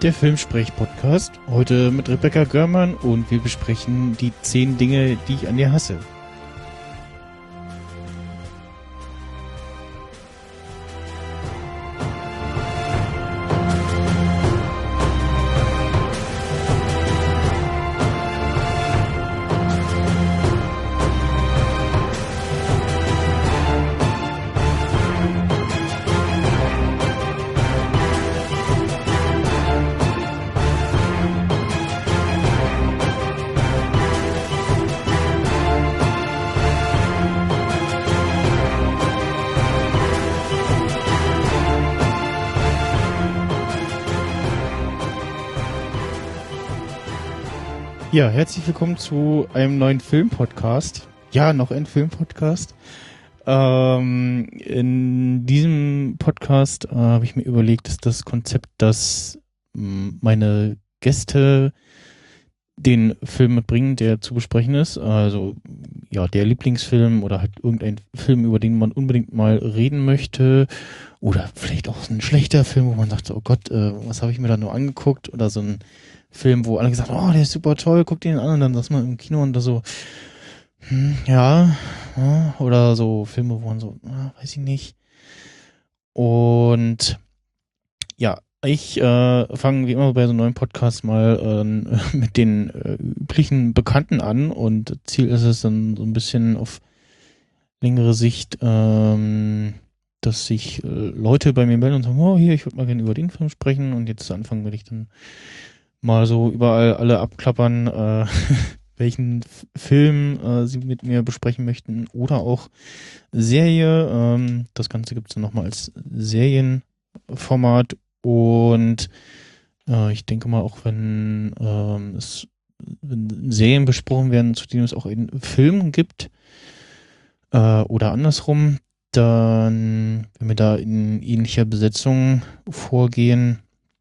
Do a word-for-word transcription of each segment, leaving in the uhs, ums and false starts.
Der Filmsprech-Podcast, heute mit Rebecca Görmann und wir besprechen die zehn Dinge, die ich an dir hasse. Ja, herzlich willkommen zu einem neuen Film-Podcast. Ja, noch ein Film-Podcast. Ähm, in diesem Podcast äh, habe ich mir überlegt, dass das Konzept, dass mh, meine Gäste den Film mitbringen, der zu besprechen ist. Also ja, der Lieblingsfilm oder halt irgendein Film, über den man unbedingt mal reden möchte. Oder vielleicht auch ein schlechter Film, wo man sagt, oh Gott, äh, was habe ich mir da nur angeguckt? Oder so ein Film, wo alle gesagt haben, oh, der ist super toll, guck den an, und dann saß man im Kino und da so, hm, ja, ja, oder so Filme, wo man so, ah, weiß ich nicht. Und ja, ich äh, fange wie immer bei so einem neuen Podcast mal äh, mit den äh, üblichen Bekannten an und Ziel ist es dann so ein bisschen auf längere Sicht, ähm, dass sich äh, Leute bei mir melden und sagen, oh, hier, ich würde mal gerne über den Film sprechen, und jetzt zu Anfang werde ich dann mal so überall alle abklappern, äh, welchen F- Film äh, sie mit mir besprechen möchten oder auch Serie. Ähm, das Ganze gibt es dann nochmal als Serienformat, und äh, ich denke mal, auch wenn, ähm, es wenn Serien besprochen werden, zu denen es auch einen Film gibt äh, oder andersrum, dann, wenn wir da in ähnlicher Besetzung vorgehen.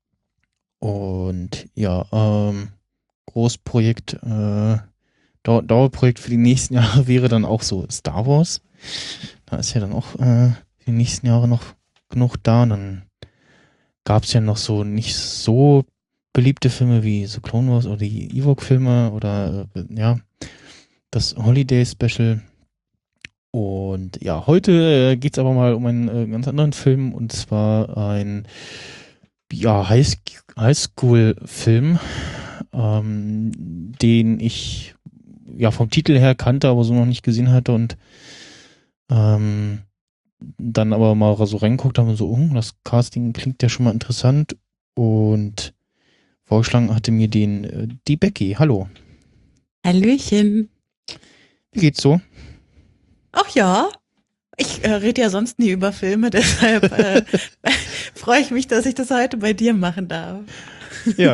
Und ja, ähm, Großprojekt, äh, Dau- Dauerprojekt für die nächsten Jahre wäre dann auch so Star Wars. Da ist ja dann auch äh, für die nächsten Jahre noch genug da. Dann gab es ja noch so nicht so beliebte Filme wie so Clone Wars oder die Ewok-Filme oder äh, ja, das Holiday Special. Und ja, heute äh, geht's aber mal um einen äh, ganz anderen Film, und zwar ein ja, High- Highschool-Film, ähm, den ich ja vom Titel her kannte, aber so noch nicht gesehen hatte, und ähm, dann aber mal so reingeguckt habe und so, oh, das Casting klingt ja schon mal interessant, und vorgeschlagen hatte mir den äh, die Becky. Hallo. Hallöchen. Wie geht's so? Ach ja, ich äh, rede ja sonst nie über Filme, deshalb äh, freue ich mich, dass ich das heute bei dir machen darf. Ja.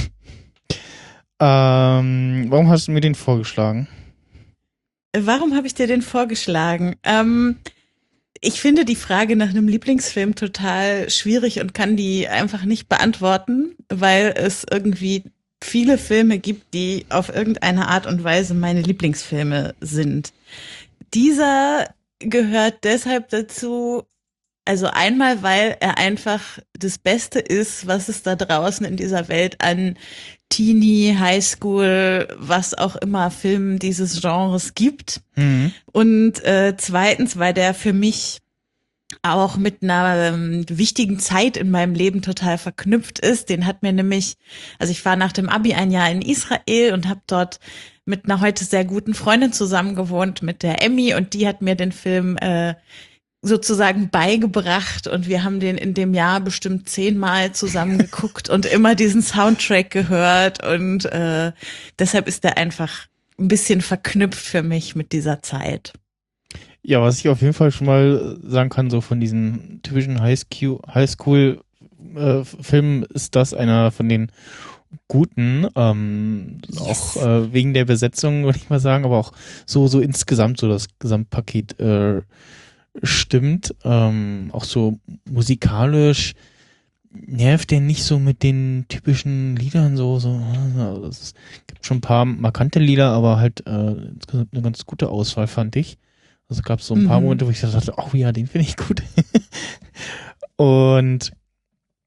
ähm, warum hast du mir den vorgeschlagen? Warum habe ich dir den vorgeschlagen? Ähm, ich finde die Frage nach einem Lieblingsfilm total schwierig und kann die einfach nicht beantworten, weil es irgendwie viele Filme gibt, die auf irgendeine Art und Weise meine Lieblingsfilme sind. Dieser gehört deshalb dazu, also einmal, weil er einfach das Beste ist, was es da draußen in dieser Welt an Teenie, Highschool, was auch immer Filmen dieses Genres gibt. Mhm. Und äh, zweitens, weil der für mich auch mit einer ähm, wichtigen Zeit in meinem Leben total verknüpft ist. Den hat mir nämlich, also ich war nach dem Abi ein Jahr in Israel und habe dort mit einer heute sehr guten Freundin zusammen gewohnt, mit der Emmy, und die hat mir den Film äh, sozusagen beigebracht, und wir haben den in dem Jahr bestimmt zehnmal zusammen geguckt und immer diesen Soundtrack gehört, und äh, deshalb ist der einfach ein bisschen verknüpft für mich mit dieser Zeit. Ja, was ich auf jeden Fall schon mal sagen kann, so von diesen typischen Highschool- Highschool-Filmen, ist das einer von den guten, ähm, Yes. auch äh, wegen der Besetzung, würde ich mal sagen, aber auch so so insgesamt so das Gesamtpaket äh, stimmt. Ähm, auch so musikalisch nervt der nicht so mit den typischen Liedern so, so, also es gibt schon ein paar markante Lieder, aber halt äh, insgesamt eine ganz gute Auswahl, fand ich. Also gab es so ein paar Mhm. Momente, wo ich dachte, oh ja, den finde ich gut. Und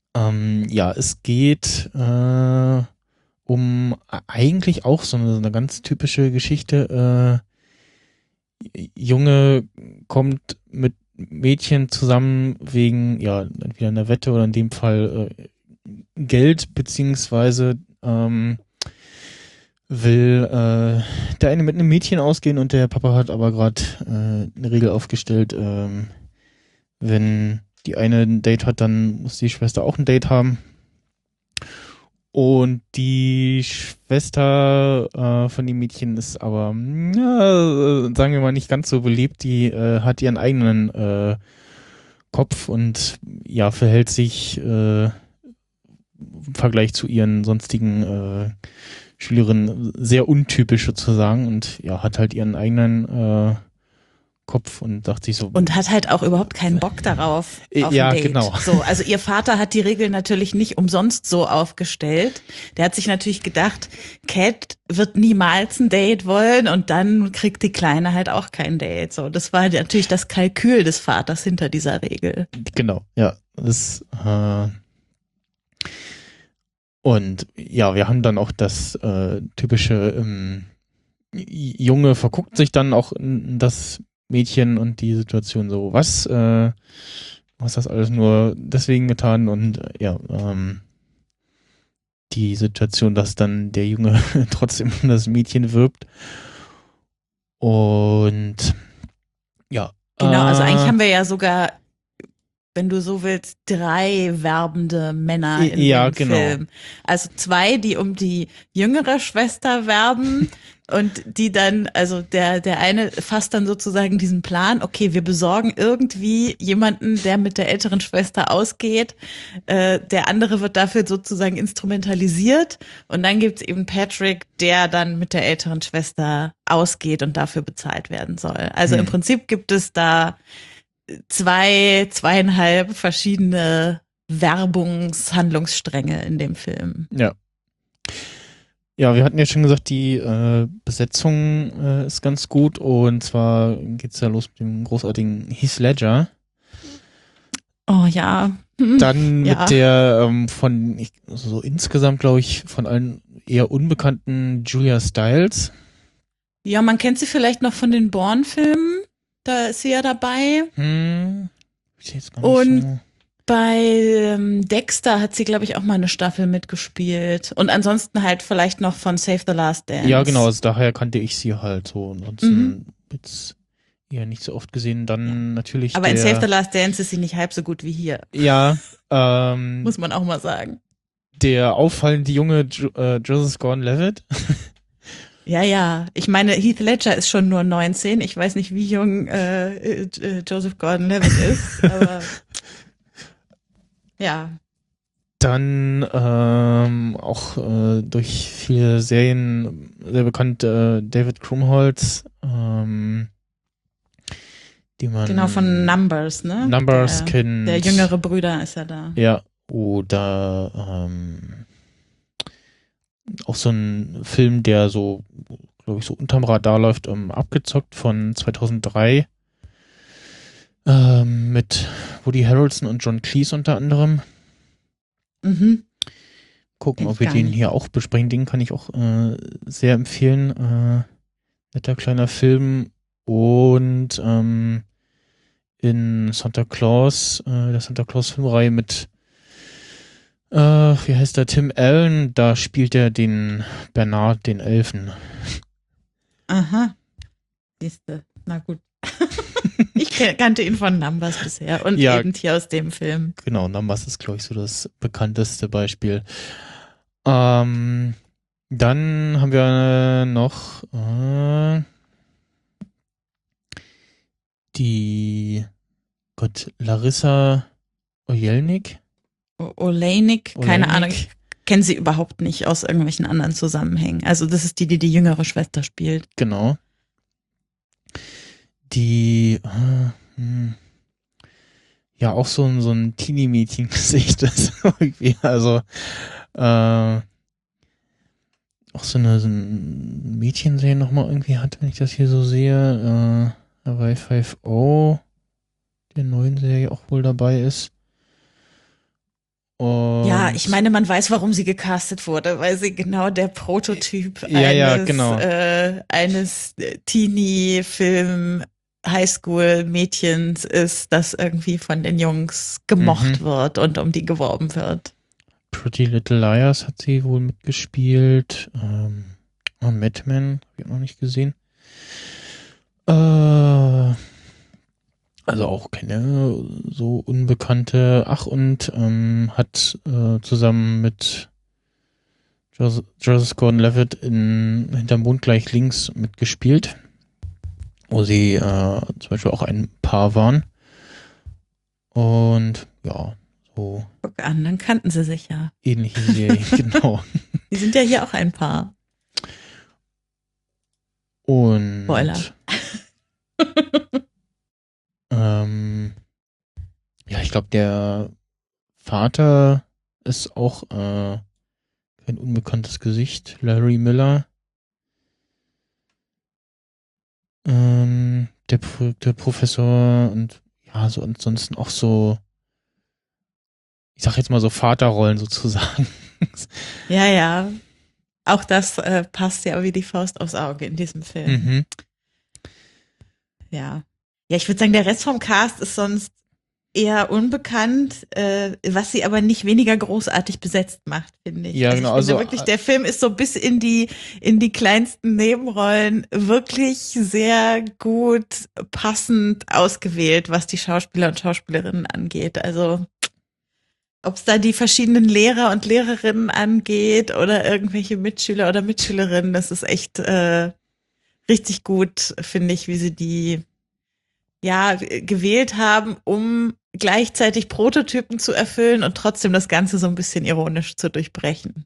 Ähm, ja, es geht äh, um eigentlich auch so eine, so eine ganz typische Geschichte. Äh, Junge kommt mit Mädchen zusammen wegen, ja, entweder einer Wette oder in dem Fall äh, Geld, beziehungsweise ähm, will äh, der eine mit einem Mädchen ausgehen und der Papa hat aber gerade äh, eine Regel aufgestellt, ähm, wenn die eine ein Date hat, dann muss die Schwester auch ein Date haben. Und die Schwester äh, von dem Mädchen ist aber, ja, äh, sagen wir mal, nicht ganz so beliebt. Die äh, hat ihren eigenen äh, Kopf und ja, verhält sich äh, im Vergleich zu ihren sonstigen äh, Schülerinnen sehr untypisch sozusagen und ja, hat halt ihren eigenen äh, Kopf und dachte sich so. Und hat halt auch überhaupt keinen Bock darauf, auf ja, ein Date. Genau. So, also ihr Vater hat die Regel natürlich nicht umsonst so aufgestellt. Der hat sich natürlich gedacht, Cat wird niemals ein Date wollen und dann kriegt die Kleine halt auch kein Date. So, das war natürlich das Kalkül des Vaters hinter dieser Regel. Genau, ja. Das, äh und ja, wir haben dann auch das äh, typische ähm, Junge verguckt sich dann auch in das Mädchen und die Situation so, was, äh, du hast das alles nur deswegen getan und äh, ja, ähm, die Situation, dass dann der Junge trotzdem um das Mädchen wirbt und ja. Genau, also äh, eigentlich haben wir ja sogar, wenn du so willst, drei werbende Männer in ja, dem genau. Film. Also zwei, die um die jüngere Schwester werben und die dann, also der, der eine fasst dann sozusagen diesen Plan, okay, wir besorgen irgendwie jemanden, der mit der älteren Schwester ausgeht. Äh, der andere wird dafür sozusagen instrumentalisiert und dann gibt's eben Patrick, der dann mit der älteren Schwester ausgeht und dafür bezahlt werden soll. Also Hm. im Prinzip gibt es da zwei, zweieinhalb verschiedene Werbungshandlungsstränge in dem Film. Ja. Ja, wir hatten ja schon gesagt, die äh, Besetzung äh, ist ganz gut und zwar geht's ja los mit dem großartigen Heath Ledger. Oh ja. Hm. Dann ja. mit der ähm, von, ich, so insgesamt glaube ich, von allen eher unbekannten Julia Stiles. Ja, man kennt sie vielleicht noch von den Bourne-Filmen. Da ist sie ja dabei. Hm, ich jetzt gar nicht und so. Bei ähm, Dexter hat sie, glaube ich, auch mal eine Staffel mitgespielt. Und ansonsten halt vielleicht noch von Save the Last Dance. Ja, genau, also daher kannte ich sie halt so. Ansonsten mhm. jetzt eher nicht so oft gesehen. Dann ja. natürlich Aber der, in Save the Last Dance ist sie nicht halb so gut wie hier. Ja. Ähm, Muss man auch mal sagen. Der auffallende junge jo- äh, Joseph Gordon-Levitt. Ja, ja. Ich meine, Heath Ledger ist schon nur neunzehn. Ich weiß nicht, wie jung äh, äh, Joseph Gordon-Levitt ist, aber ja. Dann ähm, auch äh, durch viele Serien sehr bekannt äh, David Krumholtz, ähm, die man genau von Numbers, ne? Numbers der, kennt. Der jüngere Bruder ist ja da. Ja, oder ähm, auch so ein Film, der so, glaube ich, so unterm Radar läuft, um, Abgezockt von zweitausenddrei ähm, mit Woody Harrelson und John Cleese unter anderem. Mhm. Gucken, ob wir den nicht. hier auch besprechen. Den kann ich auch äh, sehr empfehlen. Äh, netter kleiner Film. Und ähm, in Santa Claus, äh, der Santa Claus Filmreihe mit äh, wie heißt der, Tim Allen, da spielt er den Bernard, den Elfen. Aha. Siehste, na gut. Ich kannte ihn von Numbers bisher und ja, eben hier aus dem Film. Genau, Numbers ist, glaube ich, so das bekannteste Beispiel. Ähm, dann haben wir noch äh, die Gott, Larissa Ojelnik. Olejnik, keine Ahnung. Ich kenne sie überhaupt nicht aus irgendwelchen anderen Zusammenhängen. Also das ist die, die die jüngere Schwester spielt. Genau. Die äh, hm, ja auch so ein so ein Teenie-Mädchen-Gesicht ist irgendwie. Also äh, auch so eine, so ein Mädchenserie nochmal irgendwie hat, wenn ich das hier so sehe. Äh, Hawaii Five-O, der neuen Serie auch wohl dabei ist. Und Ja, ich meine, man weiß, warum sie gecastet wurde, weil sie genau der Prototyp ja, eines, ja, genau. äh, eines Teenie-Film Highschool-Mädchens ist, das irgendwie von den Jungs gemocht Mhm. wird und um die geworben wird. Pretty Little Liars hat sie wohl mitgespielt. Ähm, oh, Mad Men, hab ich noch nicht gesehen. Äh, also auch keine so unbekannte. Ach, und ähm, hat äh, zusammen mit Jos- Joseph Gordon-Levitt in Hinterm Mond gleich links mitgespielt, wo sie äh, zum Beispiel auch ein Paar waren. Und ja, so Guck an, dann kannten sie sich ja. ähnliche Serien, genau. Die sind ja hier auch ein Paar. Und Spoiler. ähm, ja, ich glaube, der Vater ist auch äh, kein unbekanntes Gesicht. Larry Miller. Ähm, der, Pro der Professor und ja, so ansonsten auch so, ich sag jetzt mal so Vaterrollen sozusagen. Ja, ja. Auch das äh, passt ja wie die Faust aufs Auge in diesem Film. Mhm. Ja. Ja, ich würde sagen, der Rest vom Cast ist sonst eher unbekannt, äh, was sie aber nicht weniger großartig besetzt macht, finde ich. Ja, Also genau. ich finde Also, wirklich, der Film ist so bis in die, in die kleinsten Nebenrollen wirklich sehr gut passend ausgewählt, was die Schauspieler und Schauspielerinnen angeht. Also ob es da die verschiedenen Lehrer und Lehrerinnen angeht oder irgendwelche Mitschüler oder Mitschülerinnen, das ist echt äh, richtig gut, finde ich, wie sie die ja gewählt haben, um gleichzeitig Prototypen zu erfüllen und trotzdem das Ganze so ein bisschen ironisch zu durchbrechen.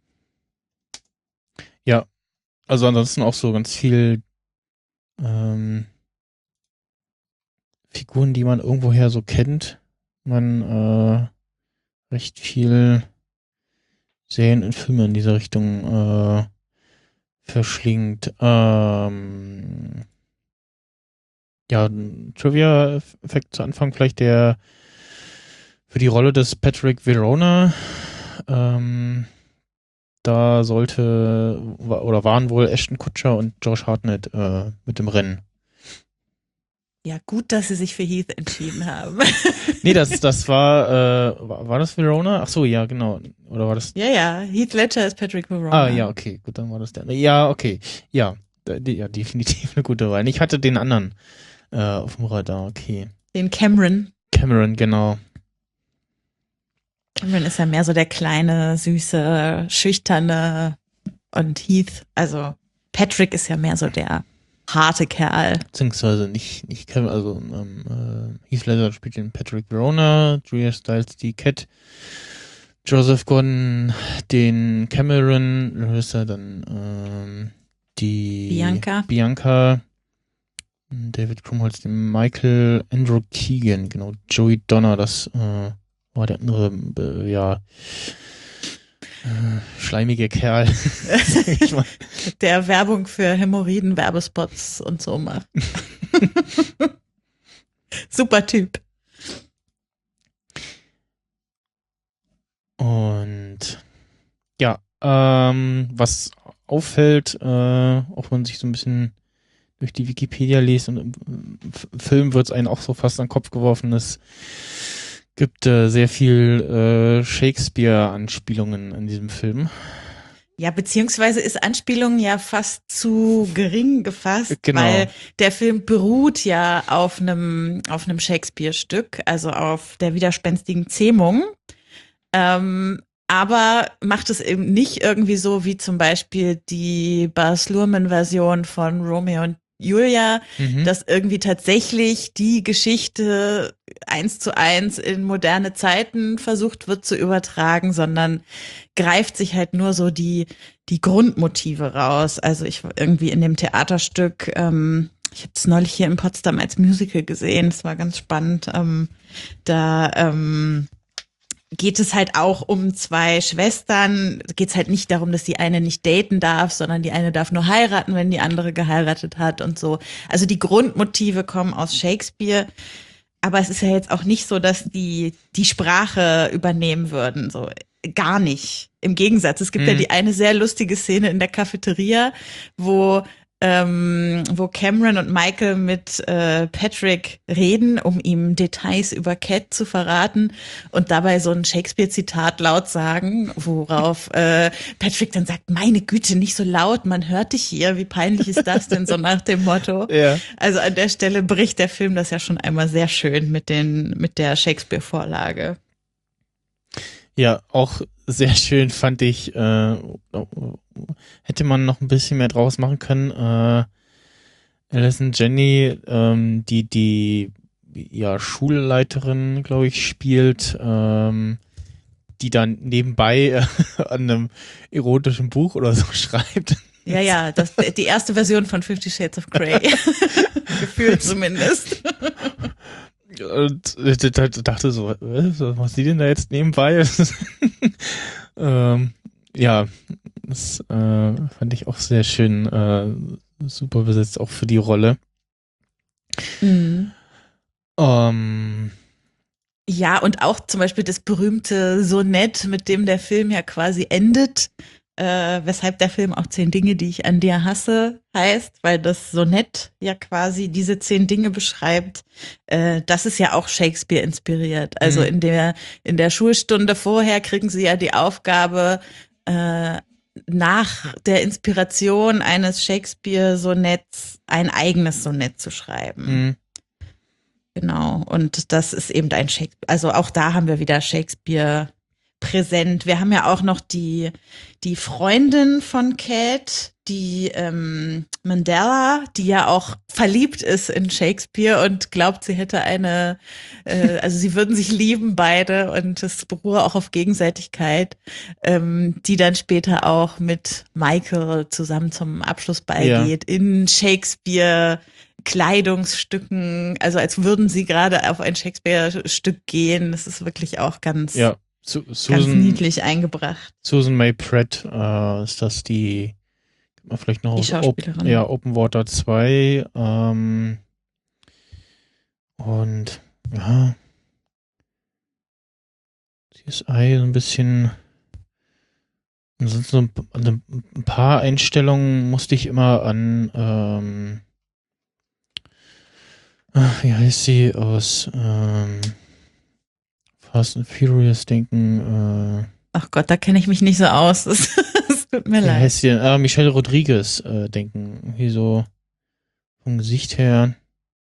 ja, also ansonsten auch so ganz viel ähm, Figuren, die man irgendwoher so kennt. Man äh, recht viel Serien und Filme in dieser Richtung äh, verschlingt. Ähm, ja, Trivia-Effekt zu Anfang vielleicht der für die Rolle des Patrick Verona. Ähm, da sollte oder waren wohl Ashton Kutcher und Josh Hartnett äh, mit dem Rennen. Ja, gut, dass sie sich für Heath entschieden haben. Nee, das, das war, äh, war, war das Verona? Ach so, ja, genau. Oder war das? Ja, ja, Heath Ledger ist Patrick Verona. Ah, ja, okay, gut, dann war das der. Ja, okay, ja, die, ja, definitiv eine gute Wahl. Ich hatte den anderen äh, auf dem Radar, okay. Den Cameron. Cameron, genau. Cameron ist ja mehr so der kleine, süße, schüchterne und Heath, also Patrick ist ja mehr so der harte Kerl. Beziehungsweise nicht, nicht Cameron, also ähm, äh, Heath Ledger spielt den Patrick Verona, Julia Stiles die Cat, Joseph Gordon den Cameron, Larissa dann ähm, die Bianca. Bianca, David Krumholtz den Michael, Andrew Keegan, genau, Joey Donner, das äh, war der andere, äh, ja, äh, schleimige Kerl. Ich mein. Der Werbung für Hämorrhoiden-Werbespots und so macht. Super Typ. Und ja, ähm, was auffällt, äh, auch wenn man sich so ein bisschen durch die Wikipedia liest und im Film wird es einen auch so fast an den Kopf geworfen, es gibt äh, sehr viel äh, Shakespeare-Anspielungen in diesem Film. Ja, beziehungsweise ist Anspielung ja fast zu gering gefasst, Genau. weil der Film beruht ja auf einem auf einem Shakespeare-Stück, also auf der widerspenstigen Zähmung. Ähm, aber macht es eben nicht irgendwie so wie zum Beispiel die Baz Luhrmann-Version von Romeo und Julia, Mhm. dass irgendwie tatsächlich die Geschichte eins zu eins in moderne Zeiten versucht wird zu übertragen, sondern greift sich halt nur so die die Grundmotive raus. Also ich irgendwie in dem Theaterstück, ähm, ich habe es neulich hier in Potsdam als Musical gesehen, es war ganz spannend. Ähm, da ähm, geht es halt auch um zwei Schwestern. Geht es halt nicht darum, dass die eine nicht daten darf, sondern die eine darf nur heiraten, wenn die andere geheiratet hat und so. Also die Grundmotive kommen aus Shakespeare. aber es ist ja jetzt auch nicht so, dass die die Sprache übernehmen würden, so gar nicht. Im Gegensatz, es gibt mhm. ja die eine sehr lustige Szene in der Cafeteria, wo ähm, wo Cameron und Michael mit äh, Patrick reden, um ihm Details über Cat zu verraten und dabei so ein Shakespeare-Zitat laut sagen, worauf äh, Patrick dann sagt, meine Güte, nicht so laut, man hört dich hier, wie peinlich ist das denn, so nach dem Motto. Ja. Also an der Stelle bricht der Film das ja schon einmal sehr schön mit den mit der Shakespeare-Vorlage. Ja, auch sehr schön fand ich, äh, hätte man noch ein bisschen mehr draus machen können. Äh, Alison Jenny, ähm, die die ja Schulleiterin, glaube ich, spielt, ähm, die dann nebenbei äh, an einem erotischen Buch oder so schreibt. Ja, ja, das, die erste Version von Fifty Shades of Grey. Gefühlt zumindest. Und ich dachte so, was macht sie denn da jetzt nebenbei? ähm, ja, das äh, fand ich auch sehr schön, äh, super besetzt, auch für die Rolle. Mhm. Ähm, ja, und auch zum Beispiel das berühmte Sonett, mit dem der Film ja quasi endet, äh, weshalb der Film auch zehn Dinge, die ich an dir hasse, heißt, weil das Sonett ja quasi diese zehn Dinge beschreibt. Äh, das ist ja auch Shakespeare inspiriert. Also mhm. in der in der Schulstunde vorher kriegen sie ja die Aufgabe, äh, nach der Inspiration eines Shakespeare-Sonetts ein eigenes Sonett zu schreiben. Mhm. Genau. Und das ist eben ein Shakespeare. Also auch da haben wir wieder Shakespeare präsent. Wir haben ja auch noch die, die Freundin von Cat, die ähm, Mandela, die ja auch verliebt ist in Shakespeare und glaubt, sie hätte eine, äh, also sie würden sich lieben beide und es beruhe auch auf Gegenseitigkeit, ähm, die dann später auch mit Michael zusammen zum Abschlussball ja. geht in Shakespeare Kleidungsstücken, also als würden sie gerade auf ein Shakespeare-Stück gehen. Das ist wirklich auch ganz ja. Su- Susan, ganz niedlich eingebracht. Susan May Pratt äh, ist das die, vielleicht noch die Schauspielerin. Op- ja, Open Water zwei ähm, und ja, C S I so ein bisschen, ansonsten so ein, ein paar Einstellungen musste ich immer an ähm, ach, wie heißt sie aus ähm, Fast and Furious denken. Äh, Ach Gott, da kenne ich mich nicht so aus. Das, das tut mir wie leid. heißt sie denn? Ah, Michelle Rodriguez äh, denken. Irgendwie so vom Gesicht her.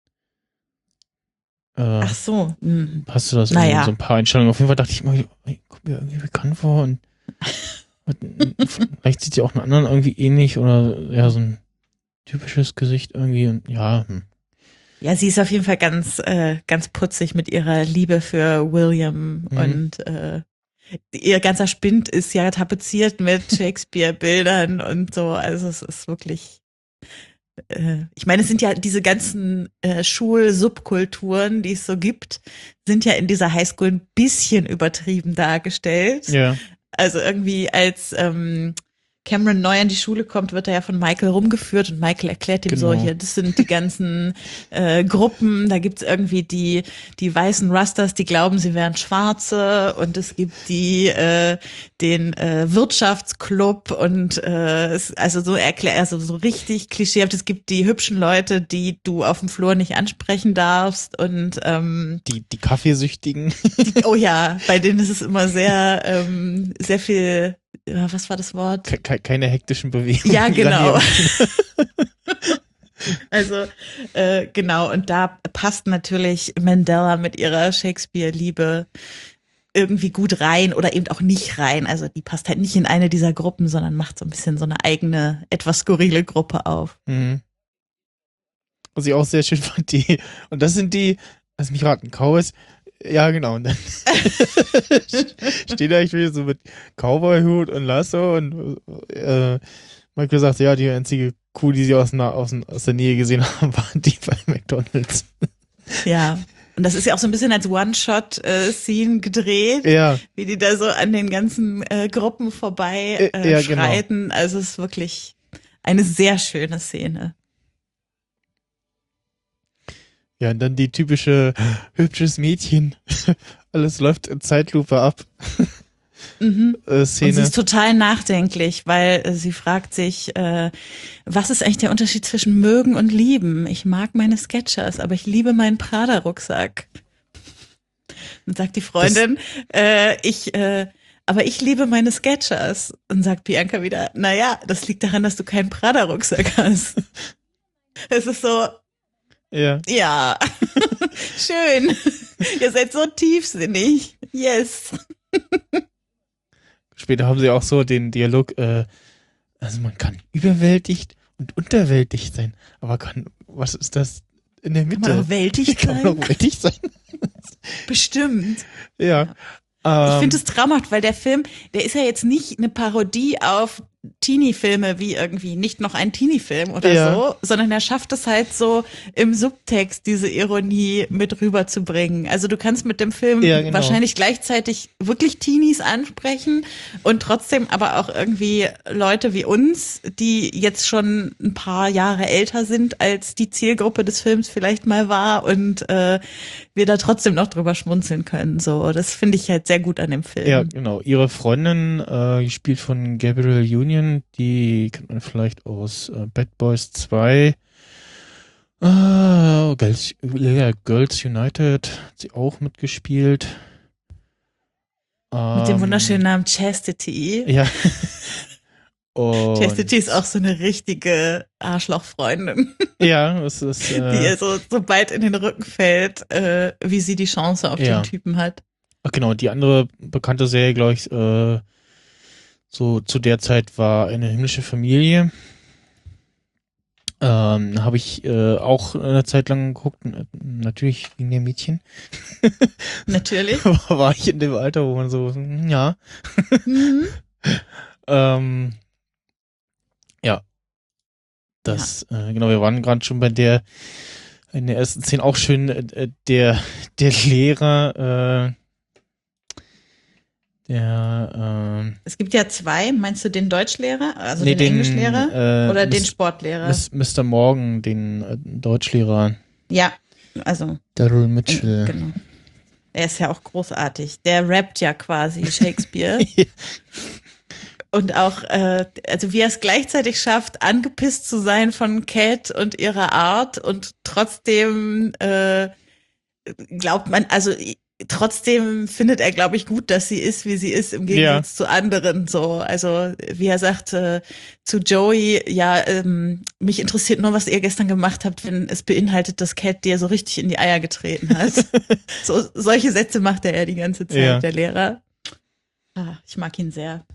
Äh, Ach so. Hm. Hast du das naja. in so ein paar Einstellungen? Auf jeden Fall dachte ich mal, ey, kommt mir irgendwie bekannt vor und vielleicht sieht sie auch einen anderen irgendwie ähnlich oder ja, so ein typisches Gesicht irgendwie und ja. Hm. Ja, sie ist auf jeden Fall ganz, äh, ganz putzig mit ihrer Liebe für William mhm. und äh, ihr ganzer Spind ist ja tapeziert mit Shakespeare-Bildern und so. Also es ist wirklich, äh, ich meine, es sind ja diese ganzen äh, Schul-Subkulturen, die es so gibt, sind ja in dieser Highschool ein bisschen übertrieben dargestellt. Ja. Also irgendwie als ähm, Cameron neu an die Schule kommt, wird er ja von Michael rumgeführt und Michael erklärt ihm genau. so, hier, das sind die ganzen äh, Gruppen, da gibt's irgendwie die die weißen Rusters, die glauben, sie wären Schwarze und es gibt die äh, den äh, Wirtschaftsclub und äh, also so erklärt, also so richtig klischeehaft, es gibt die hübschen Leute, die du auf dem Flur nicht ansprechen darfst und ähm, die die Kaffeesüchtigen. Die, oh ja, bei denen ist es immer sehr ähm, sehr viel was war das Wort? Ke- keine hektischen Bewegungen. Ja, genau. Also, äh, genau. Und da passt natürlich Mandela mit ihrer Shakespeare-Liebe irgendwie gut rein oder eben auch nicht rein. Also, die passt halt nicht in eine dieser Gruppen, sondern macht so ein bisschen so eine eigene, etwas skurrile Gruppe auf. Mhm. Was ich auch sehr schön fand, die, und das sind die, lass mich raten, Cowboys. Ja, genau. Und dann steht da irgendwie so mit Cowboy-Hut und Lasso und äh, Michael sagt, ja, die einzige Kuh, die sie aus, aus, aus der Nähe gesehen haben, waren die bei McDonald's. Ja, und das ist ja auch so ein bisschen als One-Shot-Scene gedreht, ja. wie die da so an den ganzen äh, Gruppen vorbei äh, ja, schreiten. Genau. Also es ist wirklich eine sehr schöne Szene. Ja, und dann die typische hübsches Mädchen. Alles läuft in Zeitlupe ab. Mhm. Äh, Und sie Szene. ist total nachdenklich, weil äh, sie fragt sich, äh, was ist eigentlich der Unterschied zwischen mögen und lieben? Ich mag meine Skechers, aber ich liebe meinen Prada-Rucksack. Dann sagt die Freundin, äh, ich, äh, aber ich liebe meine Skechers. Und sagt Bianca wieder, naja, das liegt daran, dass du keinen Prada-Rucksack hast. Es ist so, Ja. ja, schön. Ihr seid so tiefsinnig. Yes. Später haben sie auch so den Dialog, äh, also man kann überwältigt und unterwältigt sein, aber kann, was ist das in der Mitte? Kann man auch weltig Kann man sein? auch weltig sein? Bestimmt. Ja. Ich Ähm, finde es traumhaft, weil der Film, der ist ja jetzt nicht eine Parodie auf Teenie-Filme wie irgendwie nicht noch ein Teenie-Film oder Ja. so, sondern er schafft es halt so im Subtext diese Ironie mit rüberzubringen. Also du kannst mit dem Film Ja, genau. wahrscheinlich gleichzeitig wirklich Teenies ansprechen und trotzdem aber auch irgendwie Leute wie uns, die jetzt schon ein paar Jahre älter sind, als die Zielgruppe des Films vielleicht mal war und äh, wir da trotzdem noch drüber schmunzeln können. So, das finde ich halt sehr gut an dem Film. ja, genau. Ihre Freundin, äh, gespielt von Gabrielle Union, die kennt man vielleicht aus äh, Bad Boys zwei. Äh, Girls, ja, Girls United hat sie auch mitgespielt. Mit dem Ähm, wunderschönen Namen Chastity. Ja. Und, Chastity ist auch so eine richtige Arschlochfreundin, ja, es ist, die äh, ihr so, so bald in den Rücken fällt, äh, wie sie die Chance auf Ja. den Typen hat. ach genau, die andere bekannte Serie, glaube ich, äh, so zu der Zeit war Eine himmlische Familie. Ähm, habe ich äh, auch eine Zeit lang geguckt, n- natürlich wegen der Mädchen. Natürlich. War ich in dem Alter, wo man so, hm, ja. Mhm. Ähm, ja. Das, äh, genau, wir waren gerade schon bei der, in der ersten Szene auch schön, äh, der, der Lehrer, äh, der, ähm, Es gibt ja zwei. Meinst du den Deutschlehrer, also nee, den, Englischlehrer äh, oder den Miss- Sportlehrer? Miss- Mister Morgan, den äh, Deutschlehrer, Ja, also Daryl Mitchell. genau. Er ist ja auch großartig. Der rappt ja quasi Shakespeare. Und auch, äh, also wie er es gleichzeitig schafft, angepisst zu sein von Cat und ihrer Art und trotzdem äh, glaubt man, also i- trotzdem findet er, glaube ich, gut, dass sie ist, wie sie ist, im Gegensatz zu anderen. So, also wie er sagt äh, zu Joey, ja, ähm, mich interessiert nur, was ihr gestern gemacht habt, wenn es beinhaltet, dass Cat dir so richtig in die Eier getreten hat. So, solche Sätze macht er ja die ganze Zeit, Ja. der Lehrer. Ah, ich mag ihn sehr.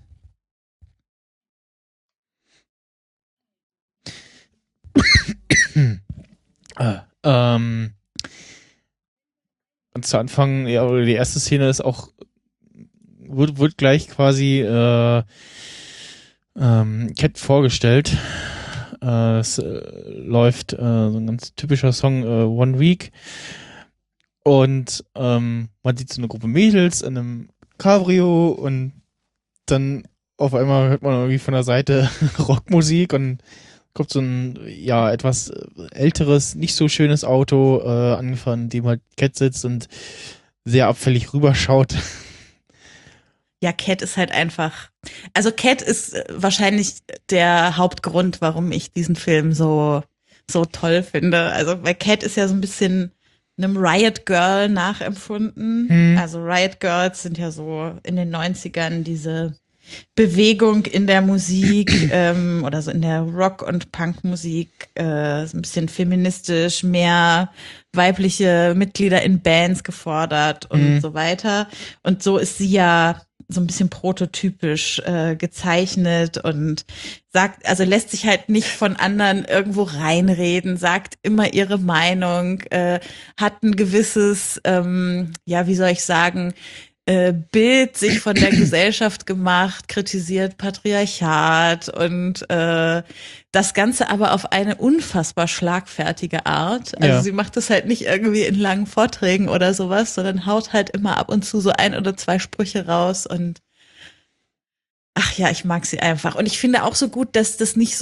Ah, ähm, und zu Anfang, ja, oder die erste Szene ist auch, wird, wird gleich quasi äh, ähm, Cat vorgestellt. Äh, es äh, läuft äh, so ein ganz typischer Song, äh, One Week. Und ähm, man sieht so eine Gruppe Mädels in einem Cabrio und dann auf einmal hört man irgendwie von der Seite Rockmusik und kommt so ein, ja, etwas älteres, nicht so schönes Auto äh, angefahren, in dem halt Cat sitzt und sehr abfällig rüberschaut. Ja, Cat ist halt einfach. Also Cat ist äh, wahrscheinlich der Hauptgrund, warum ich diesen Film so so toll finde. Also weil Cat ist ja so ein bisschen einem Riot Girl nachempfunden. Hm. Also Riot Girls sind ja so in den neunzigern diese Bewegung in der Musik ähm, oder so in der Rock- und Punkmusik, äh, so ein bisschen feministisch, mehr weibliche Mitglieder in Bands gefordert und Mhm. so weiter. Und so ist sie ja so ein bisschen prototypisch äh, gezeichnet und sagt, also lässt sich halt nicht von anderen irgendwo reinreden, sagt immer ihre Meinung, äh, hat ein gewisses, ähm, ja, wie soll ich sagen, äh, Bild sich von der Gesellschaft gemacht, kritisiert Patriarchat und äh, das Ganze aber auf eine unfassbar schlagfertige Art. Also Ja. sie macht das halt nicht irgendwie in langen Vorträgen oder sowas, sondern haut halt immer ab und zu so ein oder zwei Sprüche raus und ach ja, ich mag sie einfach. Und ich finde auch so gut, dass das nicht so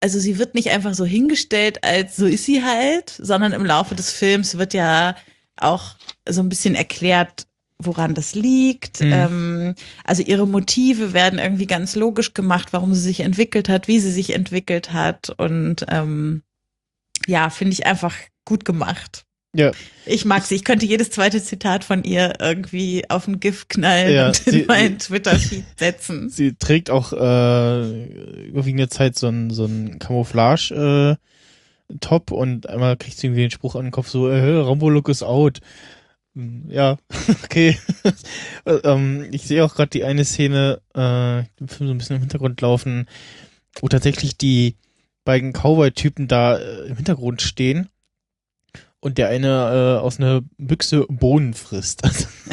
also sie wird nicht einfach so hingestellt, als so ist sie halt, sondern im Laufe des Films wird ja auch so ein bisschen erklärt, woran das liegt. Mhm. Ähm, also ihre Motive werden irgendwie ganz logisch gemacht, warum sie sich entwickelt hat, wie sie sich entwickelt hat. Und ähm, ja, finde ich einfach gut gemacht. Ja. Ich mag sie. Ich könnte jedes zweite Zitat von ihr irgendwie auf ein GIF knallen ja, und in sie, meinen Twitter-Feed setzen. Sie trägt auch äh, überwiegend der Zeit so ein, so ein Camouflage äh, Top und einmal kriegt sie irgendwie den Spruch an den Kopf so, äh, Rambo-Look is out. Ja, okay. ähm, ich sehe auch gerade die eine Szene, äh, im Film so ein bisschen im Hintergrund laufen, wo tatsächlich die beiden Cowboy-Typen da äh, im Hintergrund stehen und der eine äh, aus einer Büchse Bohnen frisst.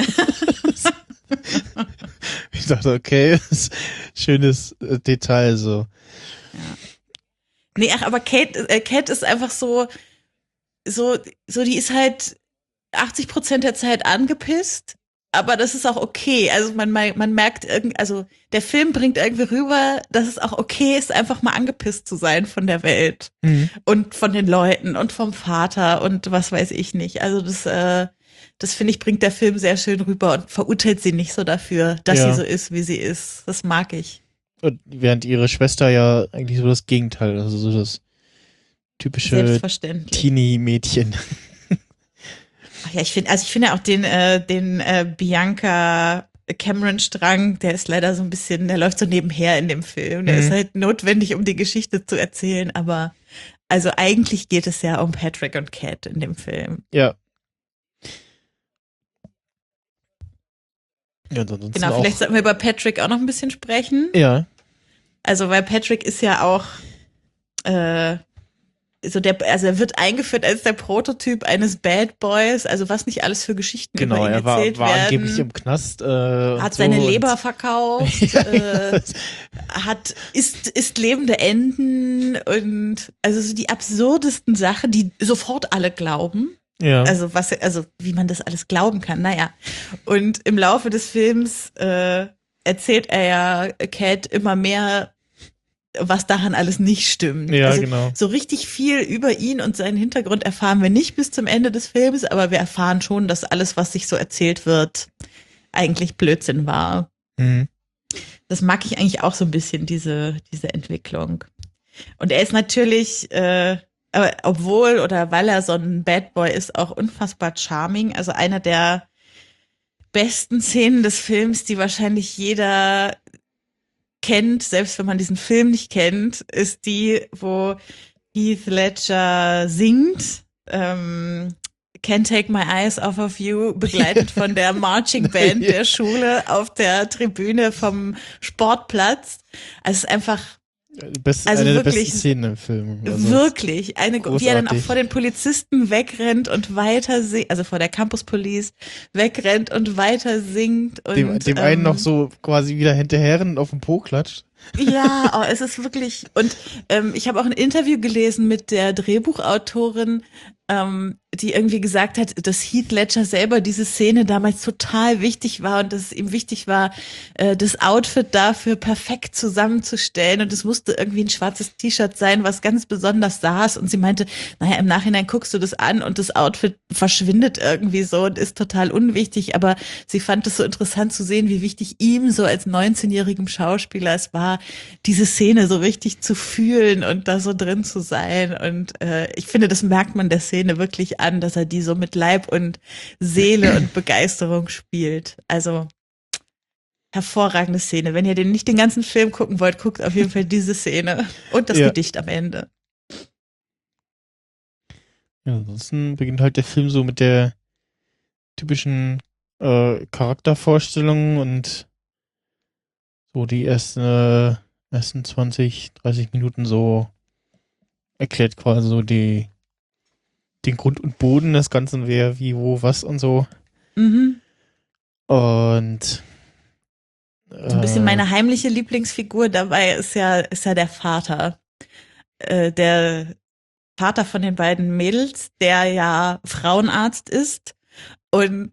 Ich dachte, okay, das ist schönes äh, Detail so. Ja. Nee, ach, aber Kate, äh, Kate ist einfach so, so, so, die ist halt achtzig Prozent der Zeit angepisst, aber das ist auch okay. Also man, man merkt irgendwie, also der Film bringt irgendwie rüber, dass es auch okay ist, einfach mal angepisst zu sein von der Welt mhm. und von den Leuten und vom Vater und was weiß ich nicht. Also das, äh, das finde ich, bringt der Film sehr schön rüber und verurteilt sie nicht so dafür, dass ja. sie so ist, wie sie ist. Das mag ich. Und während ihre Schwester ja eigentlich so das Gegenteil, also so das typische Teenie-Mädchen. Ach ja, ich finde, also ich finde auch den, äh, den äh, Bianca Cameron-Strang, der ist leider so ein bisschen, der läuft so nebenher in dem Film. Der mhm. ist halt notwendig, um die Geschichte zu erzählen, aber also eigentlich geht es ja um Patrick und Cat in dem Film. Ja. Ja, ansonsten genau, vielleicht auch. sollten wir über Patrick auch noch ein bisschen sprechen. Ja. Also, weil Patrick ist ja auch äh, so der, also er wird eingeführt als der Prototyp eines Bad Boys, also was nicht alles für Geschichten genau, über ihn er war, erzählt war werden. angeblich im Knast. Äh, hat so seine Leber verkauft, ja, äh, hat isst, isst lebende Enten und also so die absurdesten Sachen, die sofort alle glauben. Ja. Also was, also wie man das alles glauben kann, naja. Und im Laufe des Films äh, erzählt er ja Cat immer mehr, was daran alles nicht stimmt. Ja, also genau. So richtig viel über ihn und seinen Hintergrund erfahren wir nicht bis zum Ende des Films, aber wir erfahren schon, dass alles, was sich so erzählt wird, eigentlich Blödsinn war. Mhm. Das mag ich eigentlich auch so ein bisschen, diese, diese Entwicklung. Und er ist natürlich, äh, aber obwohl oder weil er so ein Bad Boy ist, auch unfassbar charming. Also eine der besten Szenen des Films, die wahrscheinlich jeder kennt, selbst wenn man diesen Film nicht kennt, ist die, wo Heath Ledger singt, ähm, Can't Take My Eyes Off of You, begleitet von der Marching Band der Schule auf der Tribüne vom Sportplatz. Also es ist einfach Best, also eine wirklich, der besten Szenen im Film. Also wirklich. Eine, wie er dann auch vor den Polizisten wegrennt und weiter singt, also vor der Campus Police wegrennt und weiter singt. Und, dem dem ähm, einen noch so quasi wieder hinterher auf den Po klatscht. Ja, oh, es ist wirklich, und ähm, ich habe auch ein Interview gelesen mit der Drehbuchautorin, ähm, die irgendwie gesagt hat, dass Heath Ledger selber diese Szene damals total wichtig war und dass es ihm wichtig war, äh, das Outfit dafür perfekt zusammenzustellen und es musste irgendwie ein schwarzes T-Shirt sein, was ganz besonders saß und sie meinte, naja, im Nachhinein guckst du das an und das Outfit verschwindet irgendwie so und ist total unwichtig, aber sie fand es so interessant zu sehen, wie wichtig ihm so als neunzehnjährigem Schauspieler es war, diese Szene so richtig zu fühlen und da so drin zu sein und äh, ich finde, das merkt man der Szene wirklich an, dass er die so mit Leib und Seele und Begeisterung spielt. Also hervorragende Szene. Wenn ihr den nicht den ganzen Film gucken wollt, guckt auf jeden Fall diese Szene und das ja. Gedicht am Ende. Ja, ansonsten beginnt halt der Film so mit der typischen äh, Charaktervorstellung und so die ersten, äh, ersten zwanzig, dreißig Minuten so erklärt quasi so die den Grund und Boden des Ganzen, wer, wie, wo, was und so. Mhm. Und so ein bisschen meine heimliche Lieblingsfigur dabei ist ja, ist ja der Vater. Äh, der Vater von den beiden Mädels, der ja Frauenarzt ist und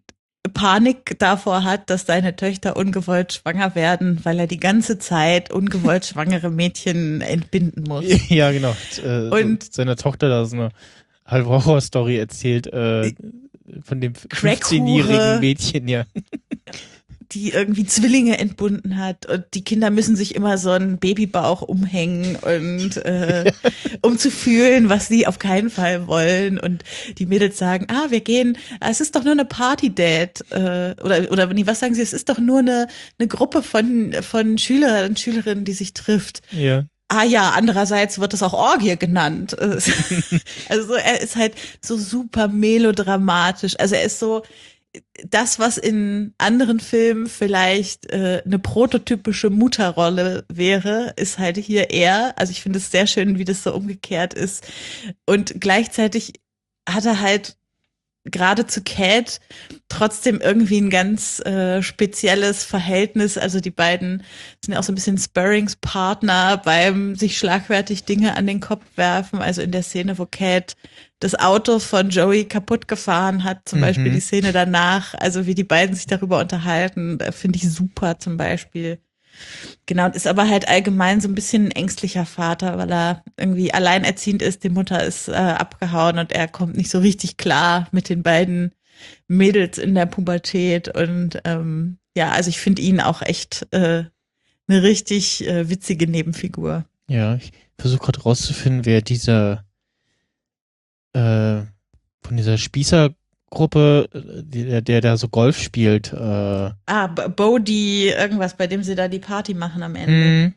Panik davor hat, dass seine Töchter ungewollt schwanger werden, weil er die ganze Zeit ungewollt schwangere Mädchen entbinden muss. Ja, genau. Äh, Und so, seiner Tochter da so eine halbe Horrorstory erzählt äh, von dem fünfzehnjährigen Mädchen, ja. Die irgendwie Zwillinge entbunden hat und die Kinder müssen sich immer so einen Babybauch umhängen und äh, um zu fühlen, was sie auf keinen Fall wollen und die Mädels sagen, ah, wir gehen, es ist doch nur eine Party-Date äh, oder oder nee, was sagen sie, es ist doch nur eine eine Gruppe von von Schülern und Schülerinnen, die sich trifft. Ja. Ah ja, andererseits wird es auch Orgie genannt. Also er ist halt so super melodramatisch. Also er ist so das, was in anderen Filmen vielleicht äh, eine prototypische Mutterrolle wäre, ist halt hier er. Also ich finde es sehr schön, wie das so umgekehrt ist. Und gleichzeitig hat er halt gerade zu Cat trotzdem irgendwie ein ganz äh, spezielles Verhältnis. Also die beiden sind ja auch so ein bisschen Sparringspartner beim sich schlagfertig Dinge an den Kopf werfen. Also in der Szene, wo Cat das Auto von Joey kaputt gefahren hat, zum mhm. Beispiel die Szene danach, also wie die beiden sich darüber unterhalten, finde ich super zum Beispiel. Genau, und ist aber halt allgemein so ein bisschen ein ängstlicher Vater, weil er irgendwie alleinerziehend ist, die Mutter ist äh, abgehauen und er kommt nicht so richtig klar mit den beiden Mädels in der Pubertät und ähm, ja, also ich finde ihn auch echt äh, eine richtig äh, witzige Nebenfigur. Ja, ich versuche gerade rauszufinden, wer dieser äh, von dieser Spießergruppe, der, der da so Golf spielt. Äh, ah, Bodie, irgendwas, bei dem sie da die Party machen am Ende. Mm.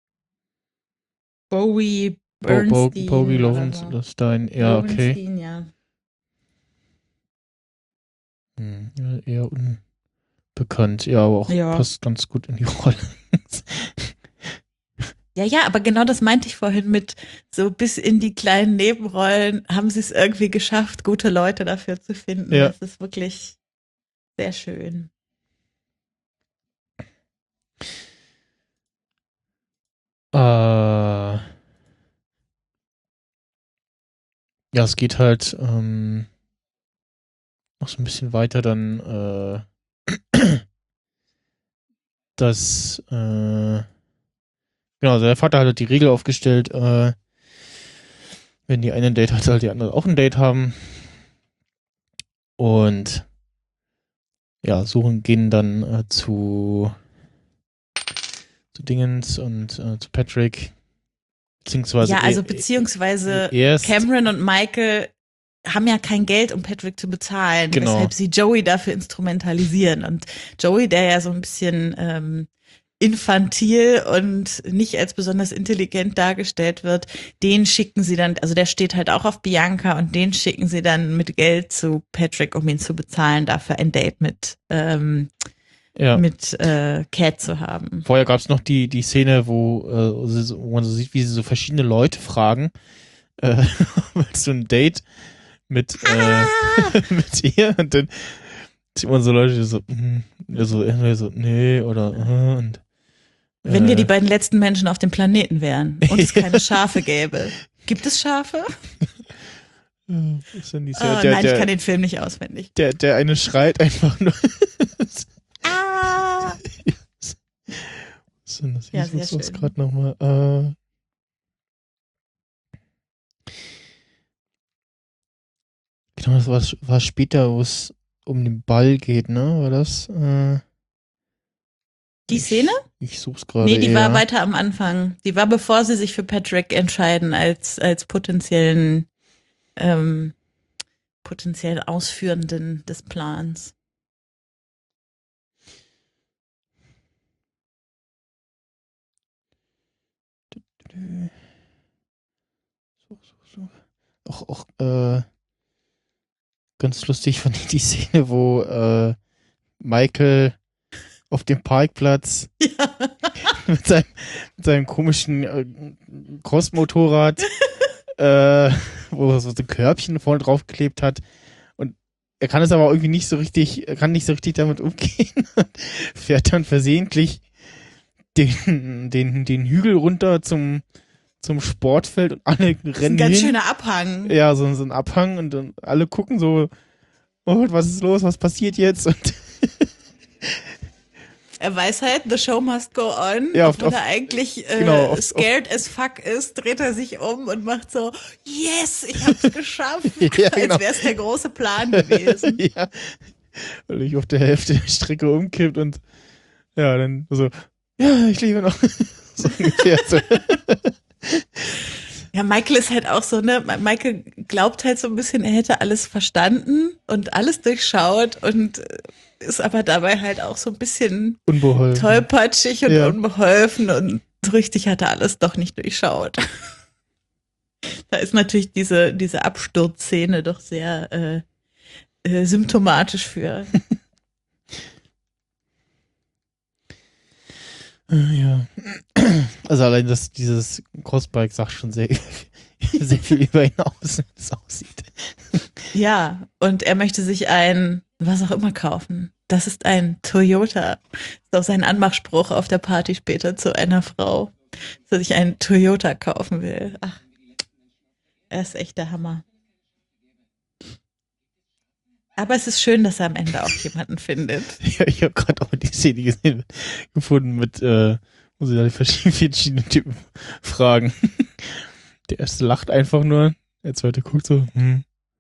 Bowie Bernstein. Bo, Bo, Bowie Lowenstein, ja, okay. Ja. Hm, ja, eher unbekannt, ja, aber auch ja. Passt ganz gut in die Rolle. Ja, ja, aber genau das meinte ich vorhin mit so bis in die kleinen Nebenrollen haben sie es irgendwie geschafft, gute Leute dafür zu finden. Ja. Das ist wirklich sehr schön. Äh, ja, es geht halt ähm, noch so ein bisschen weiter dann, äh, dass äh, genau, also der Vater hat halt die Regel aufgestellt, äh, wenn die eine ein Date hat, soll die andere auch ein Date haben. Und ja, suchen gehen dann äh, zu zu Dingens und äh, zu Patrick. Beziehungsweise ja, also beziehungsweise erst, Cameron und Michael haben ja kein Geld, um Patrick zu bezahlen, genau. Weshalb sie Joey dafür instrumentalisieren. Und Joey, der ja so ein bisschen ähm, infantil und nicht als besonders intelligent dargestellt wird, den schicken sie dann, also der steht halt auch auf Bianca und den schicken sie dann mit Geld zu Patrick, um ihn zu bezahlen, dafür ein Date mit ähm, ja. mit äh, Cat zu haben. Vorher gab es noch die die Szene, wo, äh, sie, wo man so sieht, wie sie so verschiedene Leute fragen, äh, willst du ein Date mit, ah! äh, mit ihr? Und dann sieht man so Leute, die so, mm, so, so nee, oder uh, und wenn wir die beiden letzten Menschen auf dem Planeten wären und es keine Schafe gäbe. Gibt es Schafe? Oh, ist ja nicht so. oh, der, nein, der, ich kann den Film nicht auswendig. Der, der eine schreit einfach nur. ah! Was ist denn das? Ich ja, muss das gerade nochmal. Äh genau, das war, war später, wo es um den Ball geht, ne? War das? Äh Die Szene? Ich, ich such's gerade. Nee, die eher. war weiter am Anfang. Die war, bevor sie sich für Patrick entscheiden als, als potenziellen, ähm, potenziell Ausführenden des Plans. So, so, so. Auch, auch, äh, ganz lustig fand ich die Szene, wo, äh, Michael auf dem Parkplatz ja. mit, seinem, mit seinem komischen äh, Crossmotorrad, äh, wo er so ein Körbchen vorne draufgeklebt hat. Und er kann es aber irgendwie nicht so richtig, er kann nicht so richtig damit umgehen. Fährt dann versehentlich den, den, den Hügel runter zum, zum Sportfeld und alle rennen hin. Das ist ein ganz hin. schöner Abhang. Ja, so, so ein Abhang und dann alle gucken so, oh, was ist los, was passiert jetzt? Und Er weiß halt, the show must go on. Ja, obwohl auf- er eigentlich äh, genau, auf- scared as fuck ist, dreht er sich um und macht so, yes, ich hab's geschafft. Ja, genau. Als wär's der große Plan gewesen. Ja, weil ich auf der Hälfte der Strecke umkippt und ja, dann so, ja, ich lebe noch. So ungefähr so. Ja, Michael ist halt auch so, ne, Michael glaubt halt so ein bisschen, er hätte alles verstanden und alles durchschaut und ist aber dabei halt auch so ein bisschen Unbeholfen. tollpatschig und Ja. unbeholfen und so richtig hat er alles doch nicht durchschaut. Da ist natürlich diese, diese Absturzszene doch sehr äh, äh, symptomatisch für. Ja. Also allein das, dieses Crossbike sagt schon sehr, sehr viel über ihn aus, wie es aussieht. Ja, und er möchte sich ein, was auch immer kaufen. Das ist ein Toyota. Das ist auch sein Anmachspruch auf der Party später zu einer Frau, dass er sich einen Toyota kaufen will. Ach, er ist echt der Hammer. Aber es ist schön, dass er am Ende auch jemanden findet. Ja, ich habe gerade auch die Szene gesehen, gefunden mit, äh, wo sie da die verschiedenen, verschiedenen Typen fragen. Der erste lacht einfach nur, der zweite guckt so, hm.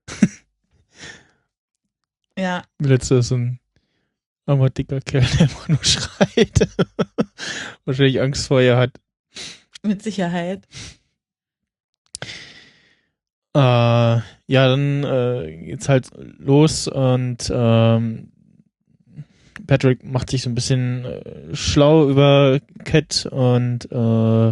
Ja, Der letzte ist so ein armer, dicker Kerl, der einfach nur schreit. Wahrscheinlich Angst vor ihr hat. mit Sicherheit. Äh, ja, dann äh, geht's halt los und ähm, Patrick macht sich so ein bisschen äh, schlau über Cat und äh,